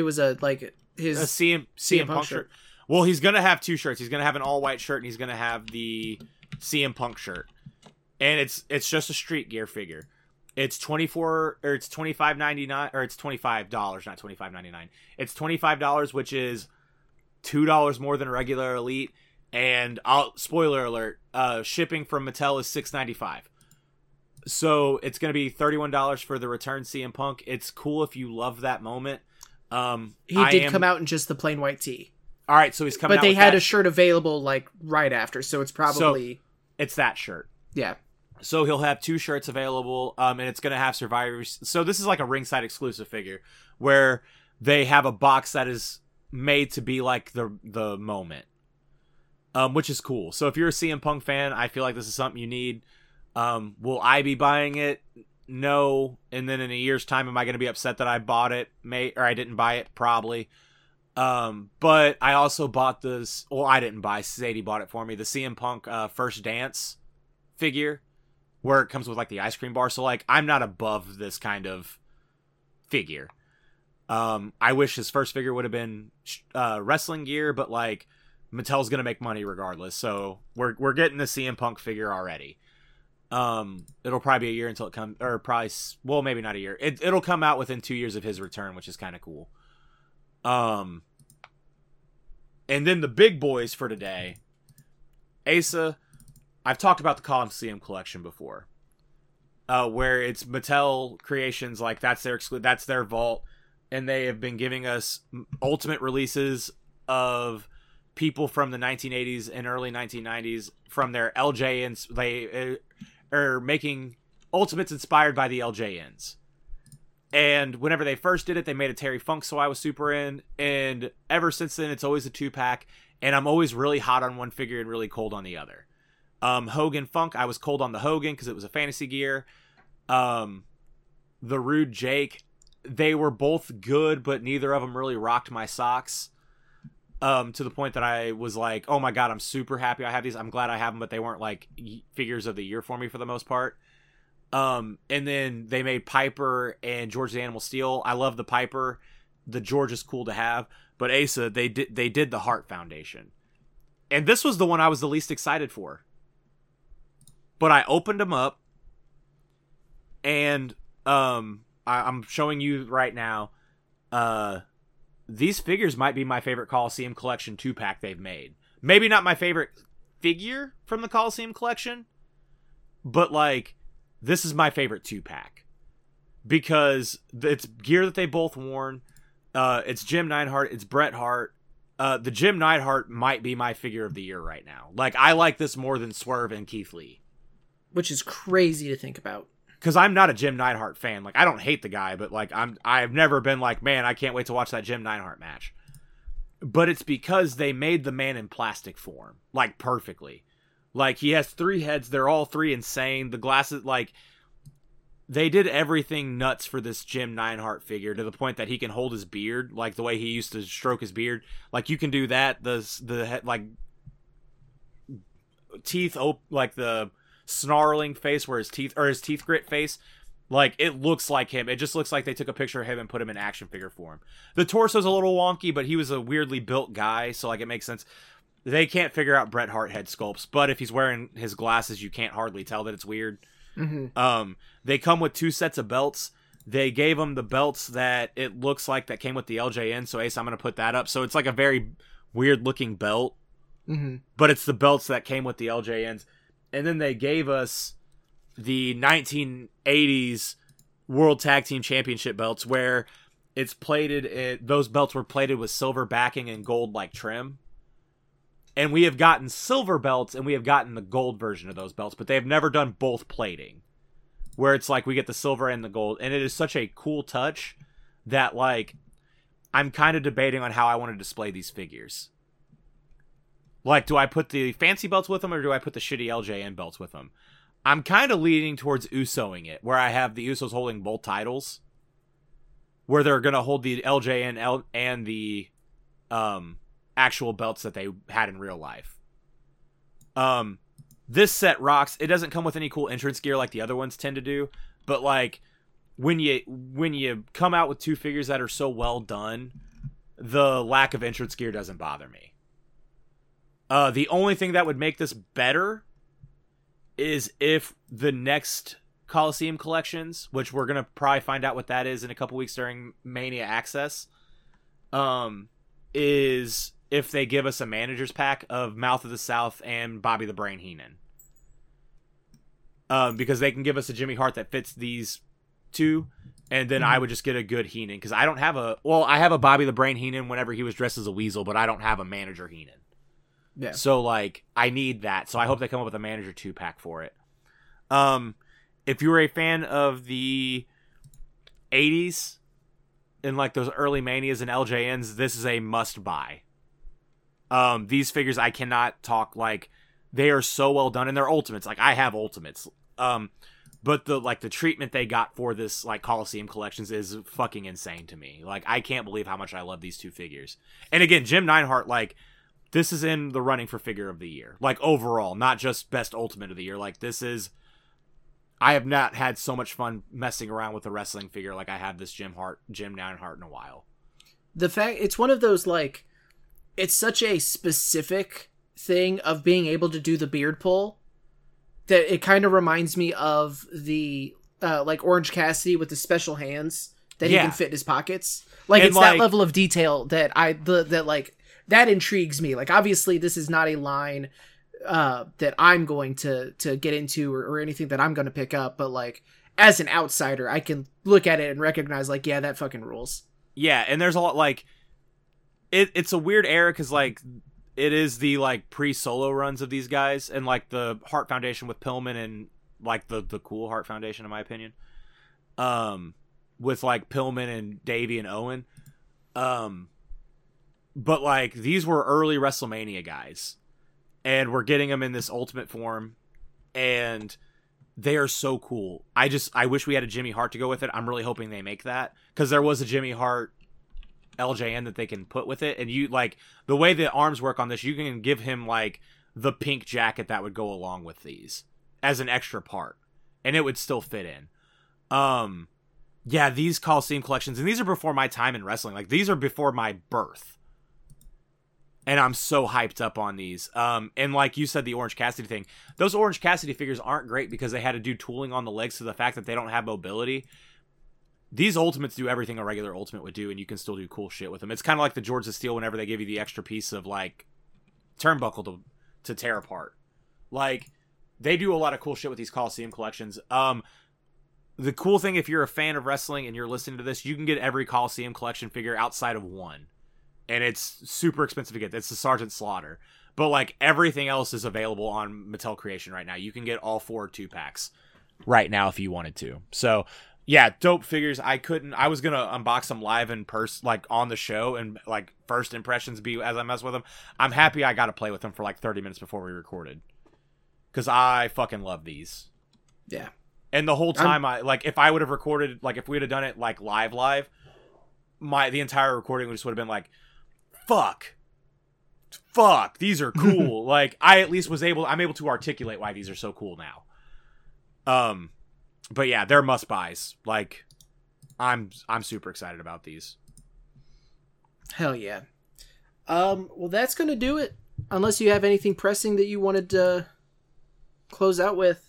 A: his
B: CM Punk shirt. Well, he's going to have 2 shirts. He's going to have an all-white shirt, and he's going to have the CM Punk shirt. And it's just a Street Gear figure. It's $25.99, or it's $25, not $25.99. It's $25, which is $2 more than a regular Elite. And spoiler alert, shipping from Mattel is $6.95. So it's going to be $31 for the return CM Punk. It's cool if you love that moment.
A: He did come out in just the plain white tee.
B: All right, so he's coming out.
A: But they had a shirt available, like, right after, so it's probably
B: it's that shirt.
A: Yeah.
B: So he'll have 2 shirts available, and it's going to have Survivors. So this is like a Ringside exclusive figure, where they have a box that is made to be like the moment, which is cool. So if you're a CM Punk fan, I feel like this is something you need. Will I be buying it? No. And then in a year's time, am I going to be upset that I bought it? Or I didn't buy it? Probably. But I also bought this. Well, I didn't buy. Sadie bought it for me. The CM Punk First Dance figure, where it comes with, like, the ice cream bar. So, like, I'm not above this kind of figure. I wish his first figure would have been wrestling gear, but, like, Mattel's gonna make money regardless. So we're getting the CM Punk figure already. It'll probably be a year until it comes, or probably, well, maybe not a year. It'll come out within 2 years of his return, which is kind of cool. And then the big boys for today. Asa, I've talked about the Coliseum collection before, where it's Mattel Creations, like that's their vault, and they have been giving us ultimate releases of people from the 1980s and early 1990s from their LJNs. They are making ultimates inspired by the LJNs. And whenever they first did it, they made a Terry Funk, so I was super in. And ever since then, it's always a 2-pack. And I'm always really hot on one figure and really cold on the other. Hogan Funk, I was cold on the Hogan because it was a fantasy gear. The Rude Jake, they were both good, but neither of them really rocked my socks. To the point that I was like, oh my god, I'm super happy I have these. I'm glad I have them, but they weren't like figures of the year for me for the most part. And then they made Piper and George the Animal Steel. I love the Piper. The George is cool to have. But Asa, they did the Heart Foundation. And this was the one I was the least excited for. But I opened them up. And I'm showing you right now. These figures might be my favorite Coliseum Collection 2-pack they've made. Maybe not my favorite figure from the Coliseum Collection. But like, this is my favorite 2-pack. Because it's gear that they both worn. It's Jim Neidhart. It's Bret Hart. The Jim Neidhart might be my figure of the year right now. Like, I like this more than Swerve and Keith Lee.
A: Which is crazy to think about.
B: Because I'm not a Jim Neidhart fan. Like, I don't hate the guy, but like, I've never been like, man, I can't wait to watch that Jim Neidhart match. But it's because they made the man in plastic form. Like, perfectly. Like, he has 3 heads. They're all 3 insane. The glasses, like, they did everything nuts for this Jim Neidhart figure to the point that he can hold his beard, like the way he used to stroke his beard. Like, you can do that. The like, teeth, like the snarling face where his teeth grit face, like, it looks like him. It just looks like they took a picture of him and put him in action figure form. The torso's a little wonky, but he was a weirdly built guy, so like, it makes sense. They can't figure out Bret Hart head sculpts, but if he's wearing his glasses, you can't hardly tell that it's weird. Mm-hmm. They come with 2 sets of belts. They gave them the belts that it looks like that came with the LJN, so Ace, I'm going to put that up. So it's like a very weird looking belt, but it's the belts that came with the LJNs. And then they gave us the 1980s World Tag Team Championship belts, where it's plated. Those belts were plated with silver backing and gold like trim. And we have gotten silver belts and we have gotten the gold version of those belts, but they have never done both plating, where it's like we get the silver and the gold. And it is such a cool touch that, like, I'm kind of debating on how I want to display these figures. Like, do I put the fancy belts with them or do I put the shitty LJN belts with them? I'm kind of leaning towards Usoing it, where I have the Usos holding both titles, where they're going to hold the LJN and the actual belts that they had in real life. This set rocks. It doesn't come with any cool entrance gear like the other ones tend to do, but like, when you come out with 2 figures that are so well done, the lack of entrance gear doesn't bother me. The only thing that would make this better is if the next Coliseum collections, which we're gonna probably find out what that is in a couple weeks during Mania Access, is if they give us a manager's pack of Mouth of the South and Bobby the Brain Heenan. Because they can give us a Jimmy Hart that fits these 2, and then I would just get a good Heenan, because I don't have I have a Bobby the Brain Heenan whenever he was dressed as a weasel, but I don't have a manager Heenan. Yeah. So, like, I need that. So I hope they come up with a manager 2-pack for it. If you were a fan of the 80s and like those early Manias and LJNs, this is a must buy. These figures, I cannot talk, like, they are so well done, and they're ultimates. Like, I have ultimates. But the treatment they got for this, like, Coliseum collections is fucking insane to me. Like, I can't believe how much I love these 2 figures. And again, Jim Neidhart, like, this is in the running for figure of the year. Like, overall, not just best ultimate of the year. Like, this is, I have not had so much fun messing around with a wrestling figure like I have this Jim Neidhart in a while.
A: The fact, it's one of those, like, it's such a specific thing of being able to do the beard pull that it kind of reminds me of the like Orange Cassidy with the special hands that he can fit in his pockets. Like, it's that level of detail that that intrigues me. Like, obviously this is not a line that I'm going to get into or anything that I'm going to pick up, but like, as an outsider, I can look at it and recognize, like, yeah, that fucking rules.
B: Yeah, and there's a lot, like, it's a weird era, because, like, it is the, like, pre-solo runs of these guys, and, like, the Hart Foundation with Pillman and, like, the cool Hart Foundation, in my opinion. With, like, Pillman and Davey and Owen. But, like, these were early WrestleMania guys. And we're getting them in this Ultimate form. And they are so cool. I wish we had a Jimmy Hart to go with it. I'm really hoping they make that, because there was a Jimmy Hart LJN that they can put with it. And you, like, the way the arms work on this, you can give him, like, the pink jacket that would go along with these as an extra part, and it would still fit in. Yeah, these Coliseum collections, and these are before my time in wrestling. Like, these are before my birth. And I'm so hyped up on these. And like you said, the Orange Cassidy thing, those Orange Cassidy figures aren't great because they had to do tooling on the legs, to the fact that they don't have mobility. These Ultimates do everything a regular Ultimate would do, and you can still do cool shit with them. It's kind of like the George of Steel whenever they give you the extra piece of, like, turnbuckle to tear apart. Like, they do a lot of cool shit with these Coliseum collections. The cool thing, if you're a fan of wrestling and you're listening to this, you can get every Coliseum collection figure outside of one. And it's super expensive to get. It's the Sergeant Slaughter. But, like, everything else is available on Mattel Creation right now. You can get all 4 2-packs right now if you wanted to. So, yeah, dope figures. I was going to unbox them live in person, like, on the show, and, like, first impressions be as I mess with them. I'm happy I got to play with them for, like, 30 minutes before we recorded. Because I fucking love these.
A: Yeah.
B: And the whole time, if I would have recorded, like, if we would have done it, like, live, the entire recording would have been like, fuck, these are cool. Like, I at least I'm able to articulate why these are so cool now. But yeah, they're must buys. Like, I'm super excited about these.
A: Hell yeah. Well, that's gonna do it. Unless you have anything pressing that you wanted to close out with.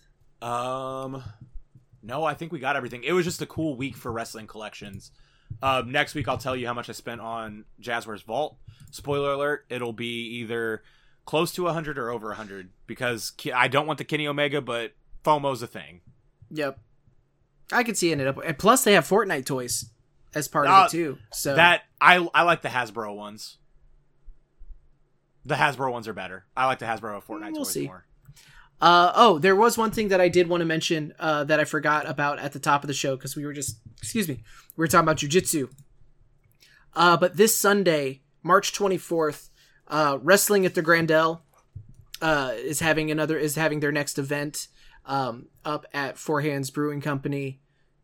B: No, I think we got everything. It was just a cool week for wrestling collections. Next week, I'll tell you how much I spent on Jazzwares Vault. Spoiler alert, it'll be either close to 100 or over 100, because I don't want the Kenny Omega, but FOMO's a thing.
A: Yep. I could see it up. And plus, they have Fortnite toys as part of it, too. So
B: that I like the Hasbro ones. The Hasbro ones are better. I like the Hasbro Fortnite toys more.
A: There was one thing that I did want to mention that I forgot about at the top of the show, because we were talking about jiu-jitsu. But this Sunday, March 24th, Wrestling at the Grandel is having their next event up at Four Hands Brewing Company.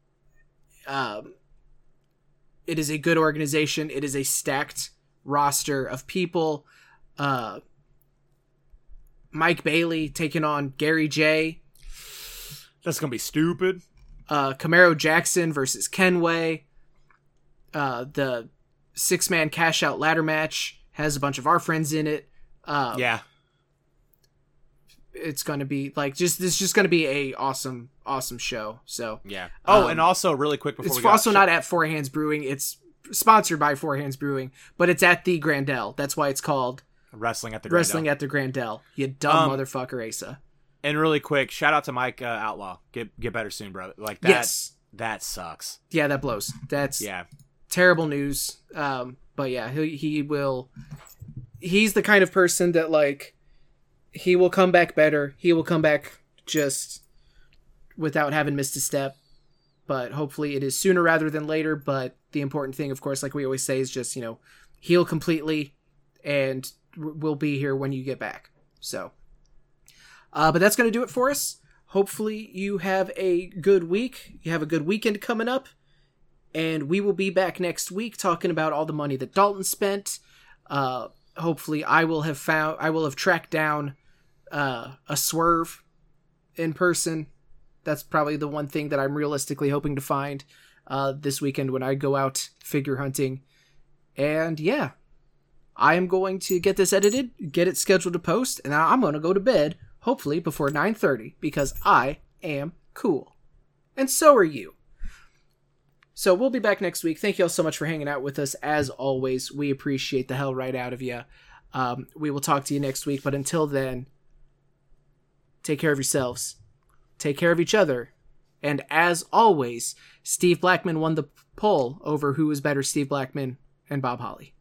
A: It is a good organization. It is a stacked roster of people. Mike Bailey taking on Gary J.
B: That's gonna be stupid.
A: Camaro Jackson versus Kenway. The 6-man cash out ladder match has a bunch of our friends in it.
B: Yeah.
A: It's going to be this is just going to be a awesome show. So,
B: yeah. And also really quick before
A: it's also not at Four Hands Brewing. It's sponsored by Four Hands Brewing, but it's at the Grandel. That's why it's called
B: Wrestling at the
A: Grandel. You dumb motherfucker, Asa.
B: And really quick, shout out to Mike Outlaw. Get better soon, bro. Like that. Yes. That sucks.
A: Yeah, that blows. That's terrible news. But yeah, he will. He's the kind of person that, like, he will come back better. He will come back just without having missed a step. But hopefully it is sooner rather than later. But the important thing, of course, like we always say, is just, heal completely, and we'll be here when you get back. So, but that's going to do it for us. Hopefully you have a good week. You have a good weekend coming up. And we will be back next week talking about all the money that Dalton spent. Hopefully I will have tracked down a Swerve in person. That's probably the one thing that I'm realistically hoping to find this weekend when I go out figure hunting. And yeah, I am going to get this edited, get it scheduled to post, and I'm going to go to bed hopefully before 9:30, because I am cool. And so are you. So we'll be back next week. Thank you all so much for hanging out with us. As always, we appreciate the hell right out of you. We will talk to you next week, but until then, take care of yourselves. Take care of each other. And as always, Steve Blackman won the poll over who was better, Steve Blackman and Bob Holly.